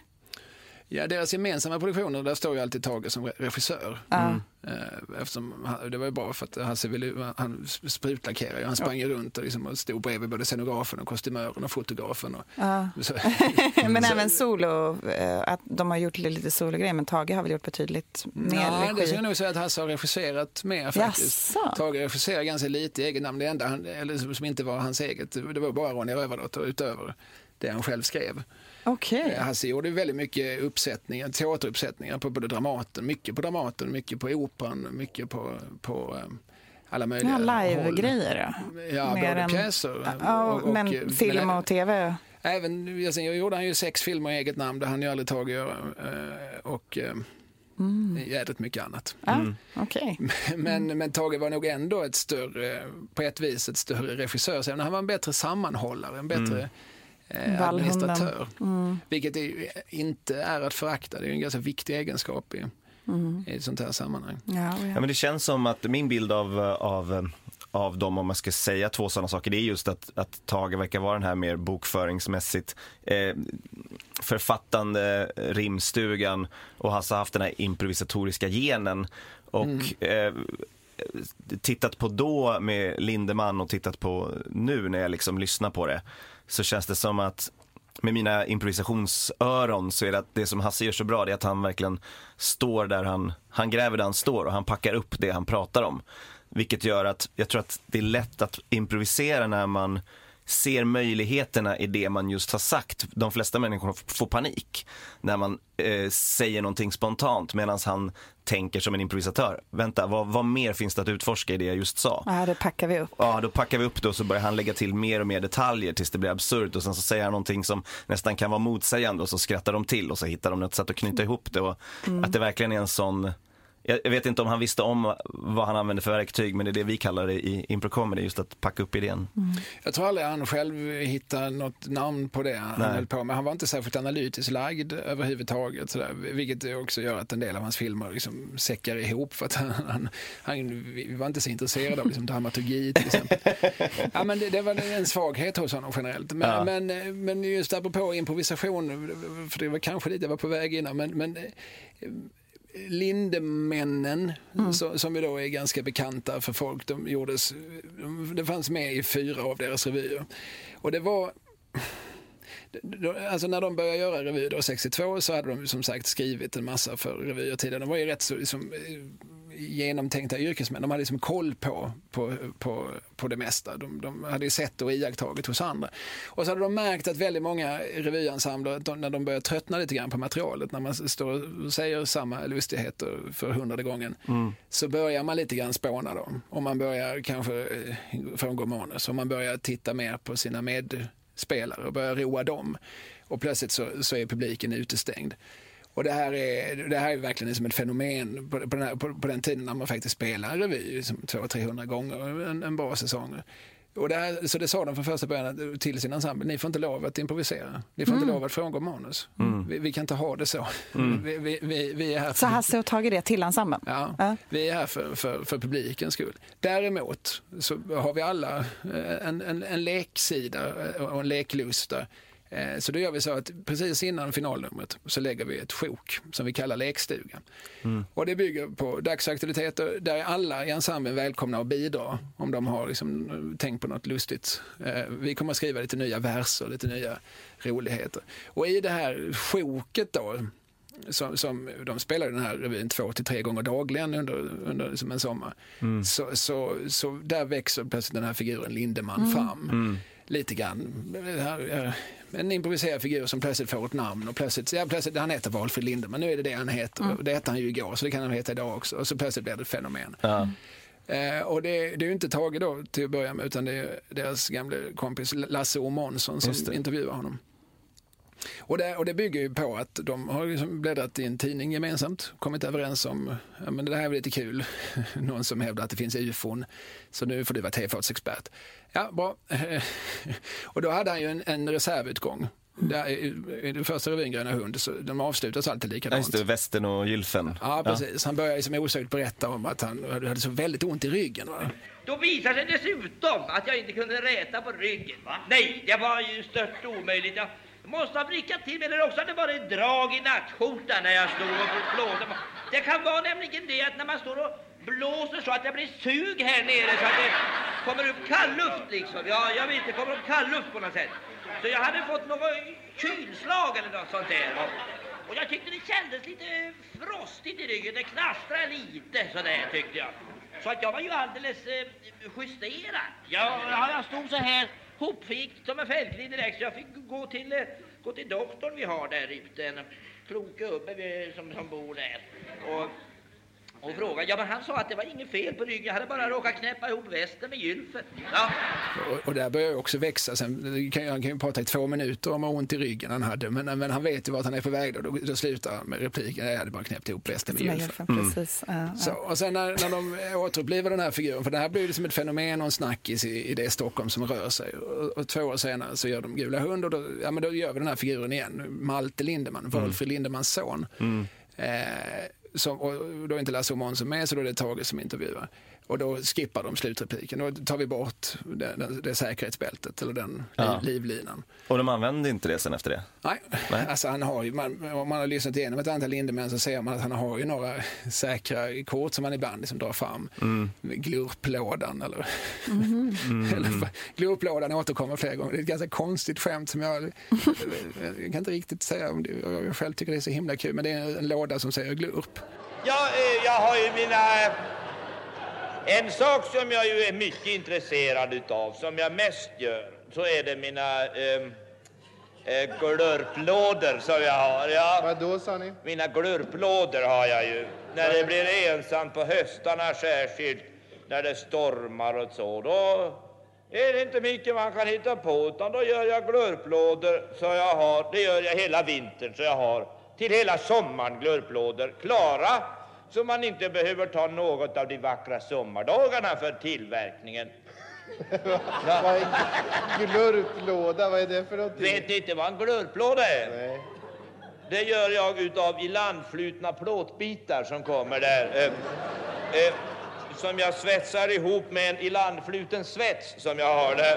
I: Ja, deras gemensamma produktioner, där står ju alltid Tage som regissör.
E: Mm.
I: Eftersom, det var ju bra för att Hasse ville, han sprutlackerade ju, han sprang ju runt och, liksom, och stod bredvid både scenografen och kostymören och fotografen. Och,
E: ja.
I: så,
E: men
I: så,
E: även solo, att de har gjort lite sologrejer, men Tage har väl gjort betydligt mer
I: ja,
E: regi.
I: det skulle jag nog säga att Hasse har regisserat mer faktiskt.
E: Jaså?
I: Tage regisserar ganska lite eget namn, det enda han, eller som inte var hans eget, det var bara Ronja Rövardotter utöver det han själv skrev.
E: Okay.
I: Hasse gjorde väldigt mycket uppsättningar, teateruppsättningar på både Dramaten, mycket på Dramaten, mycket på Operan, mycket på, på um, alla möjliga
E: ja, live-grejer
I: då. Ja,
E: mer
I: både
E: än...
I: pjäser.
E: Ja, och, men och, film och tv?
I: Även, alltså, jag gjorde han ju sex filmer i eget namn, det hann ju aldrig Tage göra. Och mm. jädrigt mycket annat.
E: Mm. Ah, okay.
I: men, mm. men Tage var nog ändå ett större, på ett vis ett större regissör. Så han var en bättre sammanhållare, en bättre... Mm. administratör. Mm. Vilket är, inte är att förakta. Det är en ganska viktig egenskap i, mm. i ett sånt här sammanhang.
E: Ja, ja.
D: Ja, men det känns som att min bild av, av, av dem, om man ska säga två sådana saker, det är just att, att Tage verkar vara den här mer bokföringsmässigt eh, författande rimstugan, och Hasse har haft den här improvisatoriska genen och mm. eh, tittat på då med Lindemann och tittat på nu när jag liksom lyssnar på det, så känns det som att med mina improvisationsöron så är det att det som Hasse gör så bra, det är att han verkligen står där han, han gräver där han står och han packar upp det han pratar om. Vilket gör att jag tror att det är lätt att improvisera när man ser möjligheterna i det man just har sagt. De flesta människor får panik när man eh, säger någonting spontant medan han tänker som en improvisatör. Vänta, vad, vad mer finns det att utforska i det jag just sa?
E: Ja, det packar vi upp.
D: Ja, då packar vi upp det och så börjar han lägga till mer och mer detaljer tills det blir absurt, och sen så säger han någonting som nästan kan vara motsägande och så skrattar de till och så hittar de ett sätt att knyta ihop det, och mm. att det verkligen är en sån... Jag vet inte om han visste om vad han använde för verktyg, men det är det vi kallar det i impro-comedy, just att packa upp idén.
I: Mm. Jag tror aldrig han själv hittade något namn på det han höll på med. Han var inte särskilt analytiskt lagd överhuvudtaget, sådär, vilket också gör att en del av hans filmer liksom säckar ihop, för att han, han, han var inte så intresserad av liksom dramaturgi till exempel. Ja, men det, det var en svaghet hos honom generellt. Men, ja. men, men just apropå improvisation, för det var kanske lite jag var på väg innan, men, men Lindemännen, mm. så, som ju då är ganska bekanta för folk, de gjordes, det fanns med i fyra av deras revyer. Och det var... Alltså när de började göra revyer då sextiotvå, så hade de som sagt skrivit en massa för revyer tidigare. De var ju rätt så liksom, genomtänkta yrkesmän. De hade liksom koll på, på, på, på det mesta. De, de hade ju sett och iakttagit hos andra. Och så hade de märkt att väldigt många revyensembler, de, när de börjar tröttna lite grann på materialet, när man står och säger samma lustigheter för hundrade gången, mm. så börjar man lite grann spåna dem. Och man börjar kanske frångå manus. Och man börjar titta mer på sina med spelare och börja roa dem. och plötsligt så, så är publiken utestängd. Och det här är, det här är verkligen som ett fenomen på, på, den här, på, på den tiden när man faktiskt spelar en revy liksom tvåhundra till trehundra gånger en, en bra säsong. Och det här, så det sa de från första början till sin ensemble, ni får inte lov att improvisera. Ni får mm. inte lov att frångå manus. Mm. Vi, vi kan inte ha det så. Mm. Vi, vi, vi, vi är här för,
E: så här så tagit det till ensemblen?
I: Ja, ja, vi är här för, för, för publikens skull. Däremot så har vi alla en, en, en leksida och en leklusta. Så då gör vi så att precis innan finalnumret så lägger vi ett sjok som vi kallar lekstuga. Mm. Och det bygger på dagsaktiviteter där är alla i ensemblen välkomna att bidra om de har liksom tänkt på något lustigt. Vi kommer att skriva lite nya verser, lite nya roligheter. Och i det här sjoket då, som, som de spelar den här revyn två till tre gånger dagligen under, under liksom en sommar, mm. så, så, så där växer plötsligt den här figuren Lindeman mm. fram. Mm. Lite grann. En improviserad figur som plötsligt får ett namn och plötsligt, ja, plötsligt han heter Valfrid Lindeman, nu är det det han heter. Mm. Det hette han ju igår, så det kan han heta idag också. Och så plötsligt blir det ett fenomen. Ja. Eh, och det, det är ju inte Tage då till att börja med, utan det är deras gamla kompis Lasse O. Månsson som intervjuar honom. Och det, och det bygger ju på att de har liksom bläddrat i en tidning gemensamt, kommit överens om, ja, men det här är lite kul. Någon som hävdar att det finns U F O, så nu får du vara tefatsexpert. Ja, bra. Och då hade han ju en, en reservutgång. Där i det första revyn Gröna hund, så de avslutas alltid likadant.
D: Just det, Västern och Gylfen.
I: Ja, precis. Han börjar som osökt berätta om att han hade så väldigt ont i ryggen. Va?
M: Då visar sig dessutom att jag inte kunde räta på ryggen. Va? Nej, det var ju stört omöjligt. Jag måste ha vrickat till mig, eller också hade det varit drag i nattskjortan när jag stod och blåste. Det kan vara nämligen det att när man står och blåser så att det blir sug här nere så att det kommer upp kallluft liksom. Ja, jag vet, det kommer upp kallluft på något sätt. Så jag hade fått något kylslag eller något sånt där. Och jag tyckte det kändes lite frostigt i ryggen. Det knastrade lite sådär tyckte jag. Så att jag var ju alldeles eh, justerad. Jag, jag stod så här hopfikt som en fälgrin direkt. Så jag fick gå till, eh, gå till doktorn vi har där ute. En klok gubbe som, som bor där. Och... Och frågade, ja men han sa att det var inget fel på ryggen, jag hade bara råkat knäppa ihop västen med Gylfen. Ja.
I: Och, och där börjar jag också växa. Sen kan jag, kan ju prata i två minuter om ont i ryggen han hade, men, men han vet ju vart han är på väg då, då, då slutar med repliken, jag hade bara knäppt ihop västen med Gylfen.
E: Mm. Precis. Uh, uh.
I: Så, och sen när, när de återupplivar den här figuren, för det här blir det som ett fenomen och en snackis i, i det Stockholm som rör sig. Och, och två år senare så gör de Gula hund och då, ja, men då gör vi den här figuren igen, Malte Lindeman, Valfrid mm. Lindemans son. Mm. Eh, Som, och då är inte Lasse och Månsson med, så då är det Tage som intervjuar. Och då skippar de slutrepliken. Då tar vi bort det, det, det säkerhetsbältet eller den ja. livlinan.
D: Och de använder inte det sen efter det?
I: Nej, Nej. Alltså han har ju, man, om man har lyssnat igenom ett antal Lindemann så ser man att han har ju några säkra kort som han ibland liksom drar fram. Mm. Glurplådan eller... Mm. Mm. eller glurplådan återkommer flera gånger. Det är ett ganska konstigt skämt som jag... jag kan inte riktigt säga om det. Jag själv tycker det är så himla kul, men det är en låda som säger glurp.
M: Ja, jag har ju mina... En sak som jag ju är mycket intresserad utav, som jag mest gör, så är det mina eh, eh, glurplådor som jag har. Ja.
N: Vad då, sa ni?
M: Mina glurplådor har jag ju. När det blir ensamt på höstarna särskilt, när det stormar och så, då är det inte mycket man kan hitta på, utan då gör jag glurplådor så jag har, det gör jag hela vintern så jag har till hela sommaren glurplådor klara. Så man inte behöver ta något av de vackra sommardagarna för tillverkningen.
N: Vad är glurplåda? Vad är det för någonting?
M: Vet ni inte vad en glurplåda är?
N: Nej.
M: Det gör jag utav ilandflutna plåtbitar som kommer där. Eh, eh, som jag svetsar ihop med en ilandfluten svets som jag har där.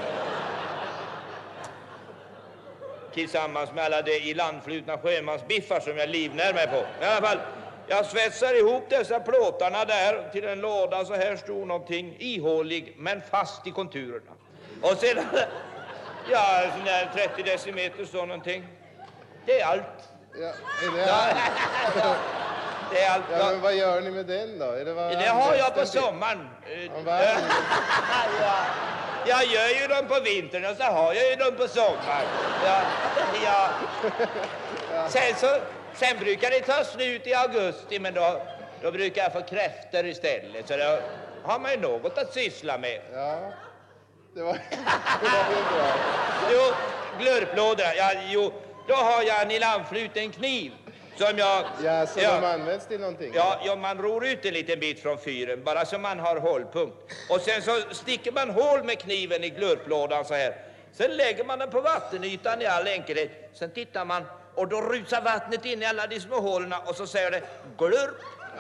M: Tillsammans med alla de ilandflutna sjömansbiffar som jag livnär mig på. I alla fall... Jag svetsar ihop dessa plåtarna där till en låda, så här stor någonting, ihålig men fast i konturerna. Och sedan, ja, sån där trettio decimeter så någonting. Det är allt.
N: Ja, är det allt?
M: Ja, det är allt.
N: Ja, men vad gör ni med den då? Är det vad
M: det har jag på sommaren. Ja, jag gör ju dem på vintern och så har jag ju dem på sommaren. Ja, ja. Sen så... Sen brukar det ta slut i augusti, men då, då brukar jag få kräftor istället. Så då har man ju något att syssla med.
N: Ja, det var, det var bra.
M: Jo, glurplådor. Ja, jo, Då har jag en i landflut, en kniv. Som jag...
N: Ja, så
M: ja,
N: de används till någonting?
M: Ja, ja, man ror ut en liten bit från fyren, bara så man har hållpunkt. Och sen så sticker man hål med kniven i glurplådan så här. Sen lägger man den på vattenytan i all enkelhet. Sen tittar man och då rusar vattnet in i alla de små hålen och så säger det glurp.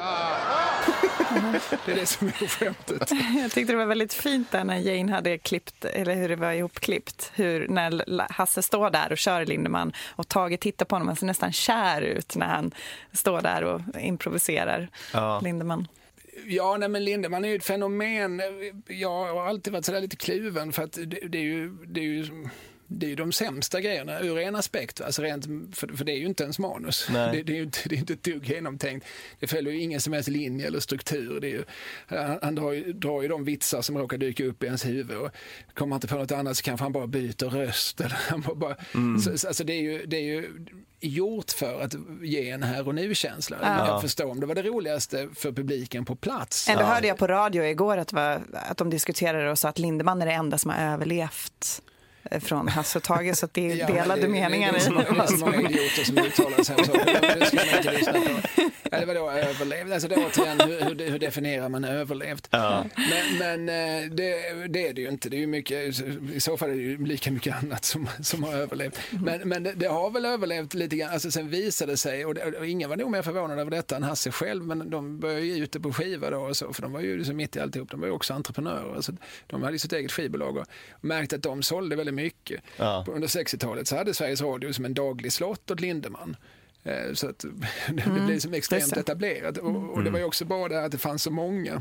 I: Det är det som är skämtet.
E: Jag tyckte det var väldigt fint där när Jane hade klippt, eller hur det var ihopklippt, hur när Hasse står där och kör Lindemann och Tage tittar på honom och ser nästan kär ut när han står där och improviserar ja. Lindemann.
I: Ja, nej, men Lindemann är ju ett fenomen. Jag har alltid varit så där lite kluven för att det, det är ju... Det är ju Det är ju de sämsta grejerna ur en aspekt, alltså rent, för, för det är ju inte ens manus. Det, det är ju inte, det är inte ett dugg genomtänkt. Det följer ju ingen som helst linje eller struktur. Det är ju, han han drar, ju, drar ju de vitsar som råkar dyka upp i ens huvud och kommer han inte på något annat så kanske han bara byter röst. Eller han bara, mm. så, alltså det är ju, det är ju gjort för att ge en här och nu-känsla. Ja. Jag förstår om det var det roligaste för publiken på plats.
E: Ändå ja. hörde jag på radio igår att, var, att de diskuterade och sa att Lindemann är det enda som har överlevt från Hasse och Tage, så att det är ja, delade det, meningar.
I: Det är så många, så många idioter som uttalar sig så. Det ska man inte lyssna på. Eller vadå, överlevt? Alltså det återigen, hur, hur, hur definierar man överlevt? Ja. Men, men det, det är det ju inte. Det är ju mycket, i så fall är det ju lika mycket annat som, som har överlevt. Men, men det, det har väl överlevt lite grann. Alltså sen visade det sig, och, det, och ingen var nog mer förvånad över detta än Hasse själv, men de började ju ute på skiva då och så, för de var ju liksom mitt i alltihop. De var ju också entreprenörer. Alltså, de hade ju sitt eget skivbolag och märkte att de sålde väldigt mycket. Ja. Under sextiotalet så hade Sveriges Radio som en daglig slott åt Lindemann. Så att det mm, blev som extremt etablerat. Och, och det var ju också bara det att det fanns så många.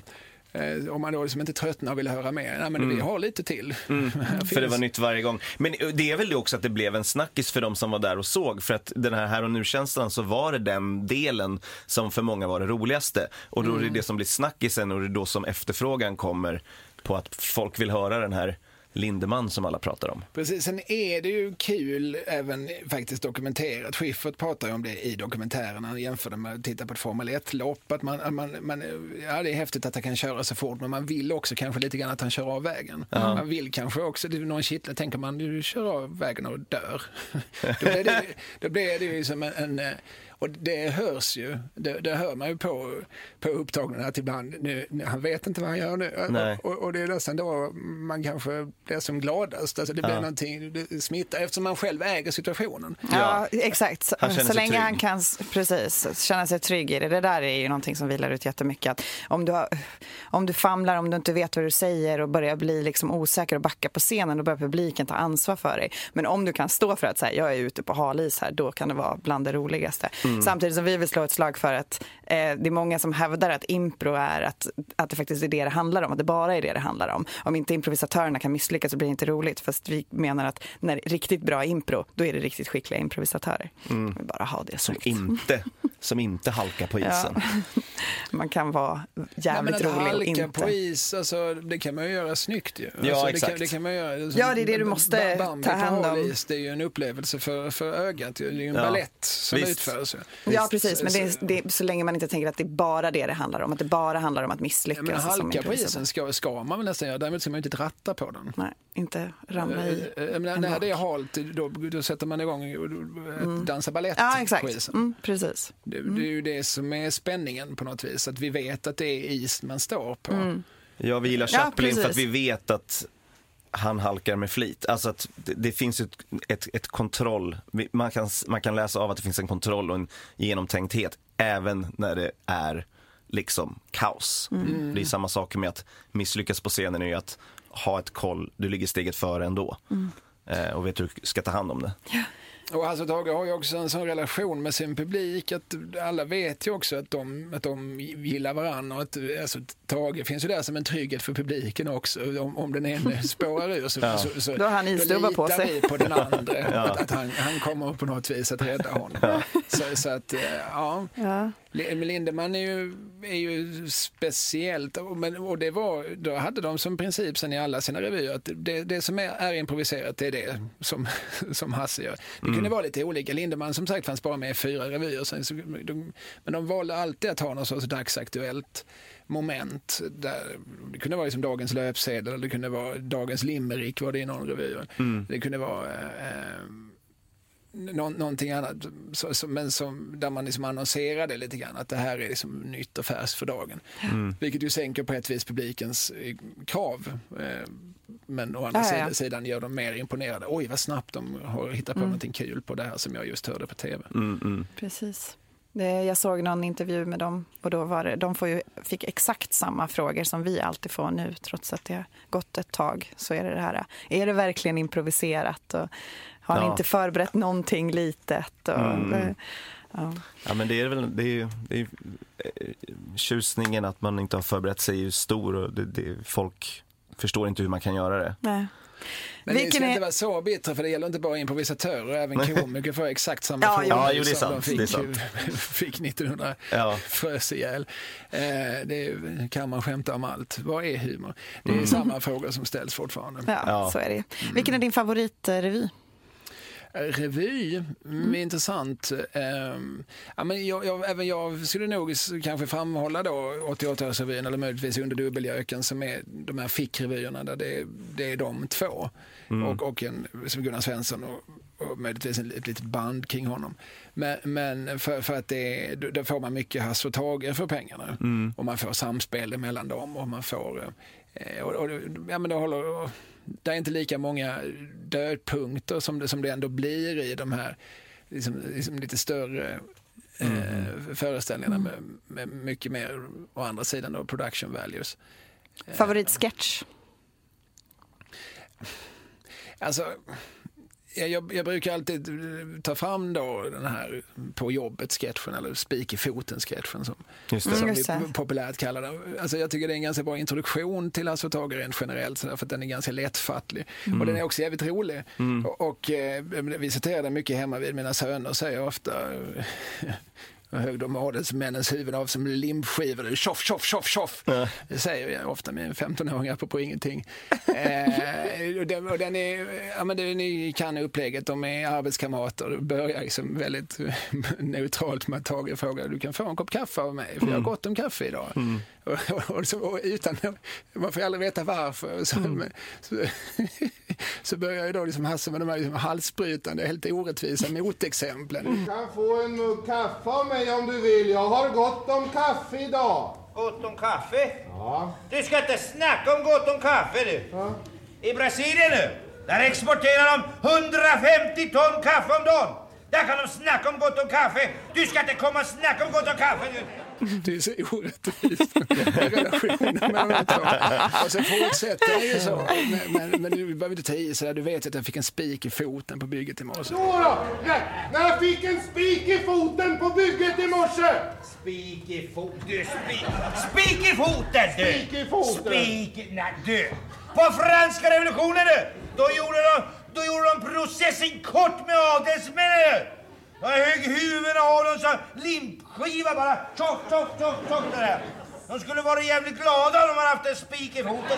I: Om man då liksom inte tröttnar och vill höra mer. Nej, men mm. vi har lite till.
D: Mm. För det var nytt varje gång. Men det är väl det också att det blev en snackis för de som var där och såg. För att den här här och nu-känslan, så var det den delen som för många var det roligaste. Och då är det det som blir snackisen, och det är då som efterfrågan kommer på att folk vill höra den här Lindemann som alla pratar om.
I: Precis, sen är det ju kul även faktiskt dokumenterat. Schiffert pratar ju om det i dokumentärerna. Han jämför med att titta på ett Formel ett-lopp. Att man, man, man, ja, det är häftigt att han kan köra så fort, men man vill också kanske lite grann att han kör av vägen. Uh-huh. Man vill kanske också, det är någon kittla, tänker man, du kör av vägen och dör. då, blir det, då blir det ju som en... en och det hörs ju, det, det hör man ju på, på upptagningen att ibland, nu, han vet inte vad han gör nu. Och, och det är nästan då man kanske blir som gladast. Alltså det blir ja. någonting, det smittar eftersom man själv äger situationen.
E: Ja, ja exakt. Så, så länge trygg. han kan precis känna sig trygg i det. Det där är ju någonting som vilar ut jättemycket. Att om, du har, om du famlar, om du inte vet vad du säger och börjar bli liksom osäker och backa på scenen, då börjar publiken ta ansvar för dig. Men om du kan stå för att säga, jag är ute på halis här, då kan det vara bland det roligaste. Mm. Samtidigt som vi vill slå ett slag för att eh, det är många som hävdar att impro är att, att det faktiskt är det det handlar om, att det bara är det det handlar om. Om inte improvisatörerna kan misslyckas så blir det inte roligt, fast vi menar att när det är riktigt bra impro, då är det riktigt skickliga improvisatörer. Mm. Vi bara ha det
D: som inte, som inte halkar på isen.
E: Ja. Man kan vara jävligt
I: Nej,
E: rolig och inte.
I: Halka på is, alltså, det kan man ju göra snyggt ju.
D: Ja,
I: alltså,
D: exakt.
I: Det kan, det kan man göra, alltså,
E: ja, det är det du måste ta hand om.
I: Is, det är ju en upplevelse för, för ögat. Det är ju en ja. ballett som Visst. utförs.
E: Ja, precis. Men det är, det är, så länge man inte tänker att det är bara det det handlar om. Att det bara handlar om att misslyckas.
I: Men halka på isen ska, ska man väl nästan göra. Därmed ska man ju inte dratta på den.
E: Nej, inte ramla i.
I: Äh, men när det är halt, då, då sätter man igång och mm. dansa ballett
E: ja, exakt.
I: på isen.
E: Mm, precis.
I: Det, det är ju det som är spänningen på något vis. Att vi vet att det är is man står på. Mm.
D: Ja, vi gillar Chaplin ja, för att vi vet att han halkar med flit. Alltså att det, det finns ett, ett, ett kontroll. Man kan, man kan läsa av att det finns en kontroll och en genomtänkthet även när det är liksom kaos. Mm. Det är samma sak med att misslyckas på scenen är ju att ha ett koll. Du ligger steget före ändå. Mm. Eh, och vet hur du ska ta hand om det.
E: Ja.
I: Och alltså Tage har ju också en sån relation med sin publik att alla vet ju också att de, att de gillar varandra och att alltså, Tage finns ju där som en trygghet för publiken också. Om, om den ene spårar ur så,
E: ja.
I: så, så
E: då har han isstubbar på sig.
I: Vi på den andra ja. att, att han, han kommer på något vis att rädda honom. Ja. Så, så att, ja. ja. Lindemann är ju, är ju speciellt men, och det var, då hade de som princip sen i alla sina revyer att det, det som är, är improviserat det är det som, som Hasse gör. Det mm. kunde vara lite olika. Lindemann som sagt fanns bara med i fyra revyer sen, så, de, men de valde alltid att ha något sorts dagsaktuellt moment där det kunde vara liksom dagens löpsedel eller det kunde vara dagens limerick var det i någon revy. Mm. Det kunde vara eh, nå, någonting annat, så, så, men som, där man liksom annonserade lite grann att det här är liksom nytt och färskt för dagen. Mm. Vilket ju sänker på ett vis publikens eh, krav. Eh, men å andra ja, ja. sidan gör de mer imponerade. Oj, vad snabbt de har hittat på mm. någonting kul på det här som jag just hörde på tv.
D: Mm, mm.
E: Precis. Det, jag såg någon intervju med dem och då var det, de får ju, fick exakt samma frågor som vi alltid får nu, trots att det har gått ett tag. Så är det det här, är det verkligen improviserat och har ni ja. inte förberett någonting litet? Och, mm. det, ja.
D: ja, men det är väl det är ju, det är, tjusningen att man inte har förberett sig är ju stor och det, det, folk förstår inte hur man kan göra det.
E: Nej.
I: Men Vilken det ska är... inte vara så bittra, för det gäller inte bara improvisatörer, även komiker får exakt samma
E: ja,
I: frågor
D: ja, jo, det är sant,
I: de fick,
D: det är sant.
I: fick nittonhundra
D: ja.
I: frös ihjäl. Eh, det kan man skämta om allt. Vad är humor? Det är mm. samma frågor som ställs fortfarande.
E: Ja, ja. så är det. Mm. Vilken är din favoritrevy?
I: Revy, mm. intressant. Um, ja, men jag, jag, även jag skulle nog kanske framhålla då åttioåtta-årsrevyn eller möjligtvis Under dubbeljöken som är de här fickrevyerna där det, det är de två. Mm. Och, och en som Gunnar Svensson och, och möjligtvis en, ett litet band kring honom. Men, men för, för att det, då får man mycket Hasse och Tage för pengarna. Mm. Och man får samspel mellan dem och man får... Och, och, ja, men det håller... Det är inte lika många dödpunkter som det, som det ändå blir i de här liksom, liksom lite större mm. eh, föreställningarna med, med mycket mer å andra sidan då, production values.
E: Favoritsketch?
I: Alltså... Jag, jag brukar alltid ta fram då den här på jobbet-sketchen eller spik i foten-sketchen som, som mm, vi populärt kallar det. Alltså jag tycker det är en ganska bra introduktion till Hasse och Tage rent generellt för att den är ganska lättfattlig. Mm. Och den är också jävligt rolig. Mm. Och, och vi citerar den mycket hemma vid mina söner och säger ofta och högd om adelsmännens huvud av som limpskivor. Tjoff, tjoff, tjoff, tjoff. Ja. Det säger jag ofta med femton-åringar på, på ingenting. eh, och den, och den är, ja men det, ni kan upplägget, de är arbetskamrater. Börjar liksom väldigt neutralt med att Tage frågar, du kan få en kopp kaffe av mig, för mm. jag har gott om kaffe idag. Mm. Och, och, och, så, och utan, man får aldrig veta varför. Så, mm. så, så börjar jag då liksom Hasse med de här liksom halsbrytande, helt orättvisa motexemplen.
Q: Du kan få en mugg kaffe av mig om du vill. Jag har gott om kaffe idag.
M: Gott om kaffe?
Q: Ja.
M: Du ska inte snacka om gott om kaffe du. Ja. I Brasilien nu, där exporterar de hundrafemtio ton kaffe om dagen. Där kan de snacka om gott om kaffe. Du ska inte komma och snacka om gott om kaffe nu.
I: Det är så orättvist i relationen med de två. Och så fortsätter det ju så. Men, men, men du behöver inte ta i så där. Du vet att jag fick en spik i foten på bygget i morse.
Q: Så då! När jag fick en spik i foten på bygget i morse!
M: Spik i foten, du spik. Spik i foten, du!
Q: Spik i foten!
M: Spik, nej du! På franska revolutionen, du! Då gjorde de, då gjorde de processen kort med adelsmännen. Jag högg huvuden av dem så limpskiva bara. Tjock, tjock, tjock, tjock det där. De skulle vara jävligt glada om de hade haft en spik i foten.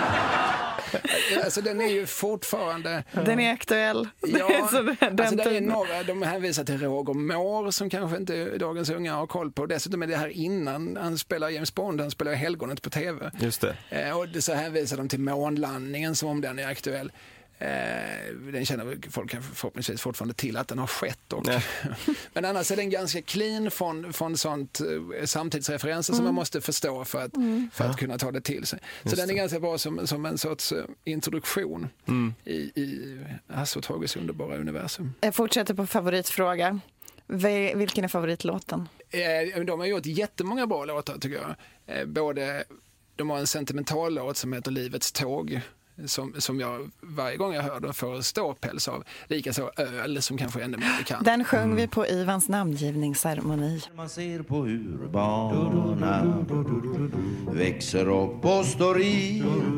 I: Alltså den är ju fortfarande...
E: Den är aktuell.
I: Ja, så det, den alltså det är några, de hänvisar till Roger Moore som kanske inte dagens unga har koll på. Dessutom är det här innan han spelar James Bond, han spelar Helgonet på tv.
D: Just det.
I: Eh, och så hänvisar de till månlandningen som om den är aktuell. Eh, den känner folk förhoppningsvis fortfarande till att den har skett och. Men annars är den ganska clean från, från sånt eh, samtidsreferenser mm. som man måste förstå för att, mm. för att kunna ta det till sig. Så Just den är det. ganska bra som, som en sorts uh, introduktion mm. i, i Hasse och Tages underbara universum.
E: Jag fortsätter på favoritfråga. V- vilken är favoritlåten?
I: Eh, de har gjort jättemånga bra låtar tycker jag. Eh, både, de har en sentimental låt som heter Livets tåg. Som, som jag varje gång jag hör då får ståpäls av. Likaså Öl som kanske är ännu mer bekant.
E: Den sjöng mm. vi på Ivans namngivningsceremoni.
C: Man ser på hur barna växer upp och står i.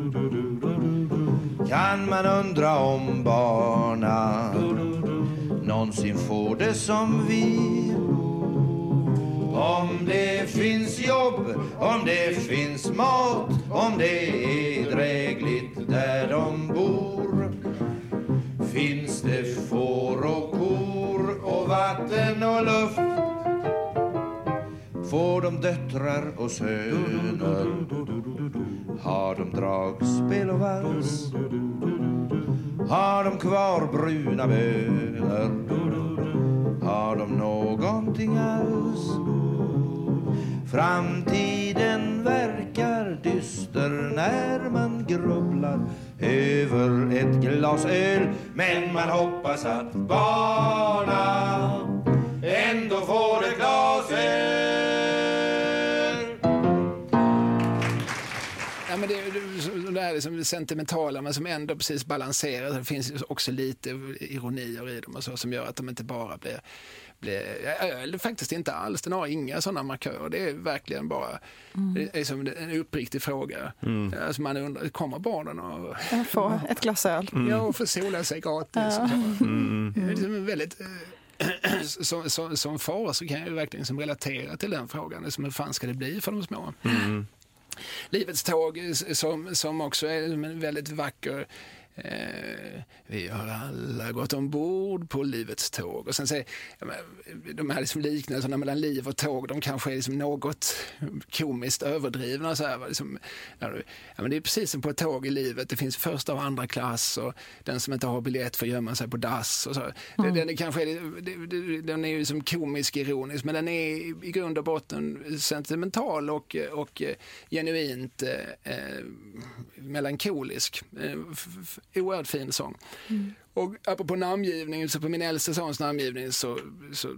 C: Kan man undra om barna någonsin får det som vi. Om det finns jobb, om det finns mat, om det är drägligt där de bor. Finns det får och kor och vatten och luft. Får de döttrar och söner. Har de dragspel och vals. Har de kvar bruna bönor? Har de någonting alls? Framtiden verkar dyster när man grubblar över ett glas öl. Men man hoppas att barna ändå får ett glas öl.
I: Ja, men det, det här är liksom sentimentala men som ändå precis balanserar. Det finns också lite ironier i dem och så, som gör att de inte bara blir, blir eller faktiskt inte alls. Den har inga sådana markörer. Det är verkligen bara mm. det är som en uppriktig fråga. Mm. Alltså man undrar, kommer barnen och
E: få ett glas öl?
I: Mm. Ja, och få sola sig gratis. Ja. Mm. Det är liksom väldigt som, som, som far så kan jag ju verkligen liksom relatera till den frågan. Liksom, hur fan ska det bli för de små?
D: Mm.
I: Livets tåg som, som också är en väldigt vacker eh, vi har alla gått ombord på livets tåg och sen säger de här liksom liknelserna mellan liv och tåg, de kanske är liksom något komiskt överdrivna så här, liksom, ja, men det är precis som på ett tåg i livet, det finns första och andra klass och den som inte har biljett får gömma sig på dass och så. Mm. Den, den, kanske är, den är ju som komisk ironisk men den är i grund och botten sentimental och, och genuint eh, melankolisk. Eh, f- f- oerhört fin sång. Mm. Och apropå namngivning, så på min äldsta sons namngivning så, så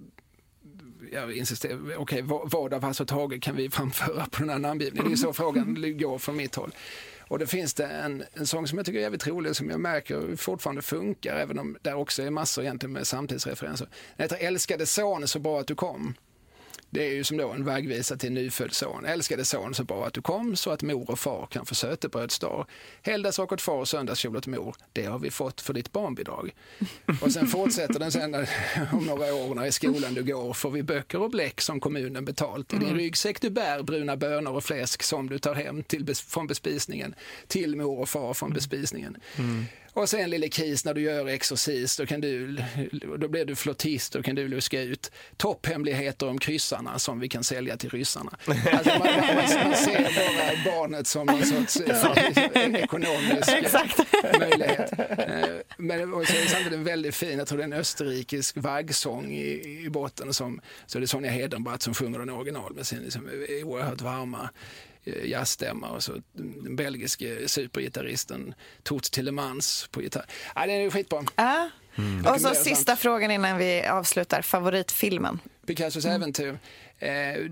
I: jag insisterar, okej, okay, vad, vad av Hasse och Tage kan vi framföra på den här namngivningen? Det är så frågan går från mitt håll. Och det finns det en, en sång som jag tycker är jävligt rolig som jag märker fortfarande funkar, även om där också är massor egentligen med samtidsreferenser. Den heter Älskade son, så bra att du kom. Det är ju som då en vägvisa till nyfödd son. Älskade son, så bra att du kom så att mor och far kan få sötebrödsdag. Helgdagsrock åt far och söndagskjol åt mor. Det har vi fått för ditt barnbidrag. Och sen fortsätter den sen om några år när i skolan du går får vi böcker och bläck som kommunen betalt. I din ryggsäck du bär bruna bönor och fläsk som du tar hem till bes- från bespisningen. Till mor och far från bespisningen. Mm. Och sen lille kis när du gör exorcis då, kan du, då blir du flottist och kan du luska ut topphemligheter om kryssarna som vi kan sälja till ryssarna. Alltså man, man, man ser bara barnet som en sorts en ekonomisk möjlighet. Men och så är det samtidigt en väldigt fin, jag tror det är en österrikisk vaggsång i, i botten som, så det är Sonja Hedenbratt som sjunger den original med sin liksom, oerhört varma jazzstämma och så den belgiske supergitarristen Toots Tillemans på gitarr. Ja, det är skitbra.
E: Ja. Mm. Och så sista sant. frågan innan vi avslutar. Favoritfilmen?
I: Picassos mm. äventyr. Eh,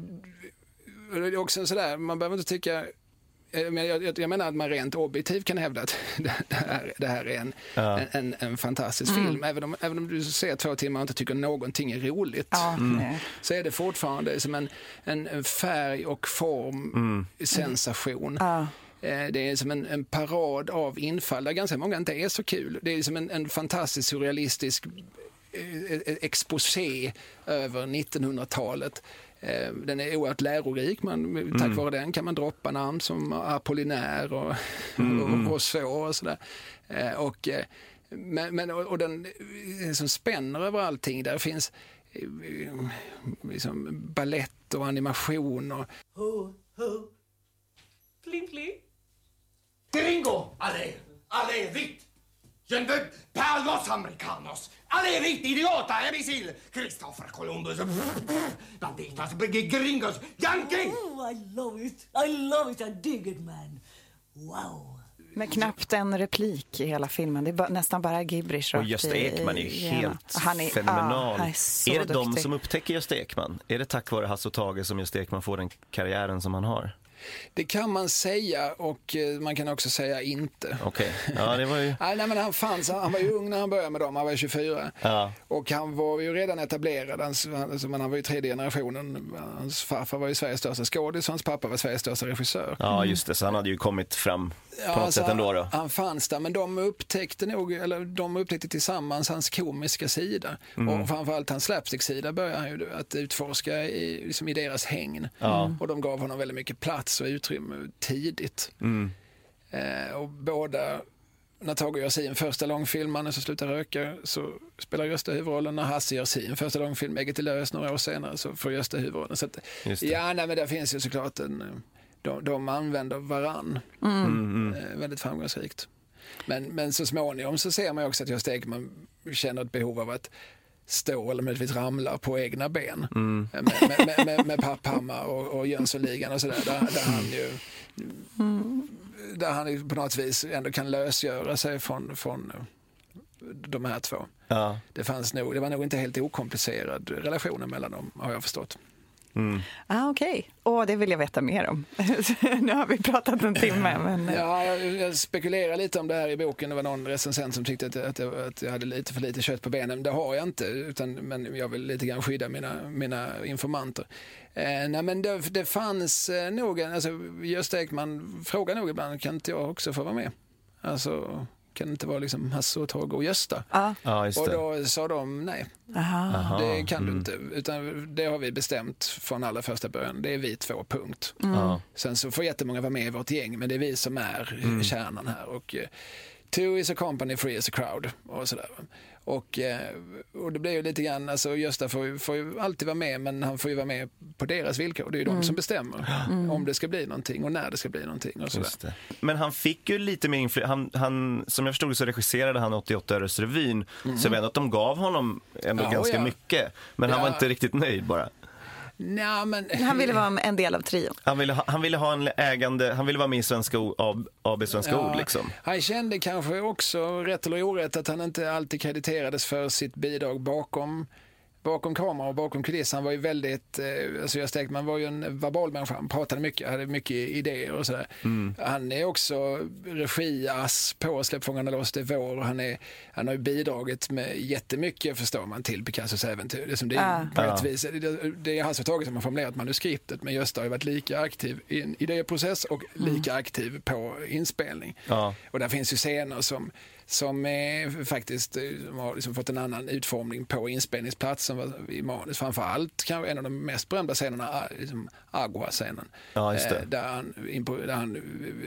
I: det är också sådär, man behöver inte tycka Men jag, jag, jag menar att man rent objektivt kan hävda att det här, det här är en, ja. en, en, en fantastisk mm. film. Även om, även om du ser två timmar och inte tycker någonting är roligt ja, mm. så är det fortfarande som en, en, en färg och form mm. sensation. Ja. Det är som en, en parad av infall där ganska många inte är så kul. Det är som en, en fantastisk surrealistisk exposé över nittonhundratalet. Den är oerhört lärorik, man, tack mm. vare den kan man droppa namn som Apollinaire och, mm. och, och så och sådär. Och, men, men, och den som spänner över allting, där finns liksom ballett och animation och...
F: Ho, ho. Pling, pling. Gringo! Allez, allez, vite! Je ne veux pas los americanos! Allez, vite, idiota, imbécile! Christopher Columbus! Banditas, gringos, yankee!
K: Oh, I love it! I love it, I dig it, man! Wow!
E: Med knappt en replik i hela filmen. Det är bara, nästan bara gibberish.
D: Och Gösta Ekman är ju helt han är, fenomenal. Ah, är, är det duktig. De som upptäcker Gösta Ekman? Är det tack vare Hasse och Tage som Gösta Ekman får den karriären som han har?
I: Det kan man säga och man kan också säga inte.
D: Okej. Okay. Ja, det var ju...
I: nej, men han fanns, han var ju ung när han började med dem, han var ju tjugofyra. Ja. Och han var ju redan etablerad, hans, alltså, men han var ju tredje generationen. Hans farfar var ju Sveriges största skådis och hans pappa var Sveriges största regissör.
D: Ja, just det, så han hade ju kommit fram på ja, något alltså, sätt ändå då.
I: Han fanns där, men de upptäckte nog, eller de upptäckte tillsammans hans komiska sida. Mm. Och framförallt hans slapstick-sida började han ju att utforska i, liksom i deras hägn. Ja. Och de gav honom väldigt mycket plats och utrymme tidigt. Mm. Eh, och båda, när Tage gör sin första långfilm, Mannen som slutar röka, så spelar Gösta huvudrollen. När Hasse gör sin första långfilm, Ägget i lös, några år senare, så får Gösta huvudrollen. Så att, ja, nej, men där finns ju såklart en... De, de använder varann. Mm. Mm. Eh, väldigt framgångsrikt. Men, men så småningom så ser man också att Gösta Ekman känner ett behov av att stå eller möjligtvis ramla på egna ben. Mm. Med, med, med, med, med Papphammar och, och Jönssonligan och sådär. Där, där han ju mm. där han på något vis ändå kan lösgöra sig från, från de här två. Ja. Det fanns nog, det var nog inte helt okomplicerad relationen mellan dem, har jag förstått.
E: Mm. Ah, okej. Okay. Och det vill jag veta mer om. Nu har vi pratat en timme. Men...
I: Ja, jag, jag spekulerar lite om det här i boken. Det var någon recensent som tyckte att, att, att jag hade lite för lite kött på benen. Det har jag inte, utan, men jag vill lite grann skydda mina, mina informanter. Eh, nej, men det, det fanns eh, nog, alltså Gösta Ekman frågar nog ibland, kan inte jag också få vara med? Alltså... kan det inte vara liksom Hasse och Tage och Gösta. Ah. Ja, just det. Och då sa de nej. Aha. Det kan mm. du inte. Utan det har vi bestämt från allra första början. Det är vi två, punkt. Mm. Sen så får jättemånga vara med i vårt gäng, men det är vi som är mm. kärnan här. Och uh, two is a company, three is a crowd. Och sådär. Och, och det blir ju lite grann, alltså Gösta får ju, får ju alltid vara med, men han får ju vara med på deras villkor. Det är ju mm. de som bestämmer mm. om det ska bli någonting och när det ska bli någonting. Och sådär.
D: Men han fick ju lite mer inflytande. Han, han, som jag förstod så regisserade han åttioåtta Öres revyn. Mm. Så jag vet att de gav honom ändå ja, ganska ja. mycket. Men ja. han var inte riktigt nöjd bara.
I: Nja, men...
E: Han ville vara en del av trion.
D: Han ville ha, han ville ha en ägande, han ville vara med i Svenska ord, A B Svenska ja, ord liksom.
I: Han kände kanske också, rätt eller orätt, att han inte alltid krediterades för sitt bidrag bakom bakom kameran och bakom kulissen. Han var ju väldigt, eh, alltså Gösta Ekman var ju en verbal människa, han pratade mycket, hade mycket idéer och sådär. Mm. Han är också regiass på Släppfångarna loss, det är vår. Han, är, han har ju bidragit med jättemycket, förstår man, till Picassos äventyr. Det, som det, är, på ett vis, det, det är Hasse och Tage som har formulerat manuskriptet, men Gösta har ju varit lika aktiv i en idéprocess och lika mm. aktiv på inspelning. Ja. Och där finns ju scener som som är faktiskt som har liksom fått en annan utformning på inspelningsplatsen i manus. Framförallt kanske en av de mest berömda scenerna, liksom Agua-scenen. Ja, just det. Eh, där han, där han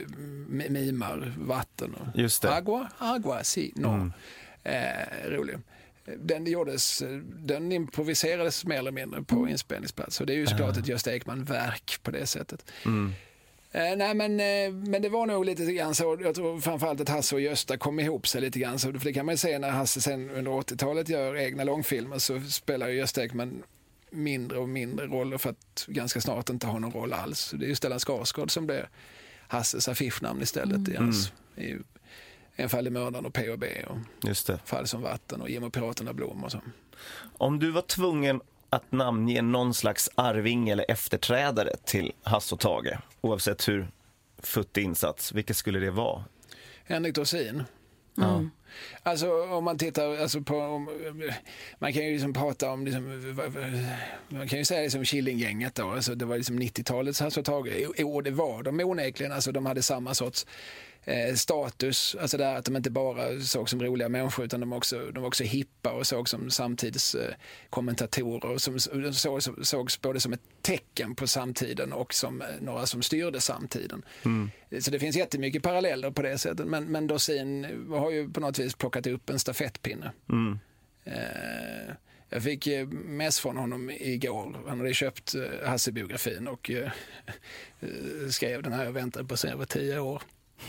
I: mimar vatten. Och just det. Agua, agua, si, no. Mm. Eh, rolig. Den gjordes, den improviserades mer eller mindre på inspelningsplats. Så det är ju såklart ett Gösta Ekman-verk på det sättet. Mm. Eh, nej men, eh, men det var nog lite grann så, jag tror framförallt att Hasse och Gösta kom ihop sig lite grann så, för det kan man ju se när Hasse sen under åttiotalet gör egna långfilmer, så spelar ju Gösta Ekman mindre och mindre roller för att ganska snart inte ha någon roll alls. Det är ju Stellan Skarsgård som blir Hasses affischnamn istället mm. i hans i En fall i mördaren och P O B och just det. Fall som vatten och Ge mig piraterna blom och så.
D: Om du var tvungen att namnge någon slags arving eller efterträdare till Hasse och Tage, oavsett hur futtig insats, vilka skulle det vara?
I: Henrik Dorsin. Mm.
D: Ja.
I: Alltså om man tittar alltså på om, man kan ju liksom prata om liksom, man kan ju säga liksom Killinggänget då, alltså det var liksom nittiotalets Hasse och Tage. Jo, det var de onekligen, alltså de hade samma sorts Eh, status, alltså där att de inte bara såg som roliga människor utan de också, de var också hippa och såg som samtidskommentatorer eh, och som så, så, sågs både som ett tecken på samtiden och som eh, några som styrde samtiden. Mm. Så det finns jättemycket paralleller på det sättet, men, men Dorsin har ju på något vis plockat upp en stafettpinne. Mm. Eh, jag fick eh, mess från honom igår. Han hade köpt eh, Hasse-biografin och eh, skrev den här, jag väntade på sig över tio år.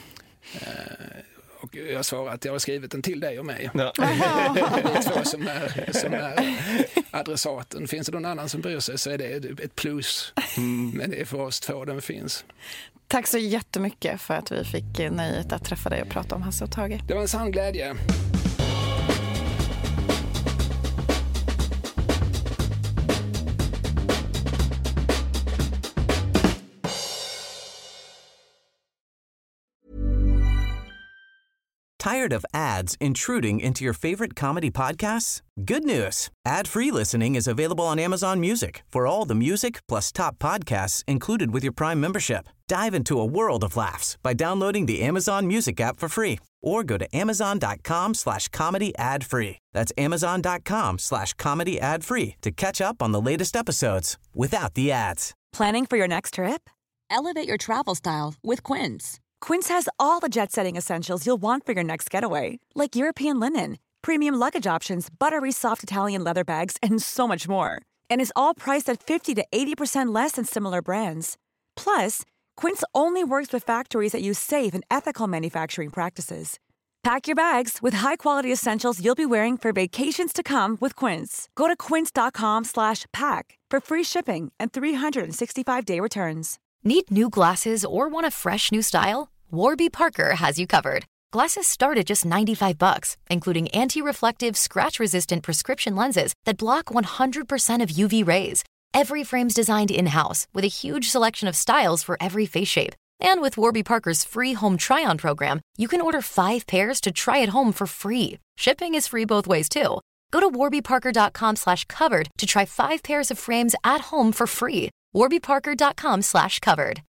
I: Uh, och jag svarar att jag har skrivit den till dig och mig. Ja. Det är två som är, som är adressaten. Finns det någon annan som bryr sig så är det ett plus. Mm. Men det är för oss två den finns.
E: Tack så jättemycket för att vi fick nöjet att träffa dig och prata om Hasse och Tage.
I: Det var en sann glädje.
A: Tired of ads intruding into your favorite comedy podcasts? Good news. Ad-free listening is available on Amazon Music for all the music plus top podcasts included with your Prime membership. Dive into a world of laughs by downloading the Amazon Music app for free or go to amazon.com slash comedy ad free. That's amazon.com slash comedy ad free to catch up on the latest episodes without the ads.
B: Planning for your next trip? Elevate your travel style with Quince. Quince has all the jet-setting essentials you'll want for your next getaway, like European linen, premium luggage options, buttery soft Italian leather bags, and so much more. And is all priced at fifty to eighty percent less than similar brands. Plus, Quince only works with factories that use safe and ethical manufacturing practices. Pack your bags with high-quality essentials you'll be wearing for vacations to come with Quince. Go to quince.com slash pack for free shipping and three sixty-five day returns.
G: Need new glasses or want a fresh new style? Warby Parker has you covered. Glasses start at just ninety-five bucks, including anti-reflective, scratch-resistant prescription lenses that block one hundred percent of U V rays. Every frame's designed in-house with a huge selection of styles for every face shape. And with Warby Parker's free home try-on program, you can order five pairs to try at home for free. Shipping is free both ways, too. Go to warbyparker.com slash covered to try five pairs of frames at home for free. warbyparker.com slash covered.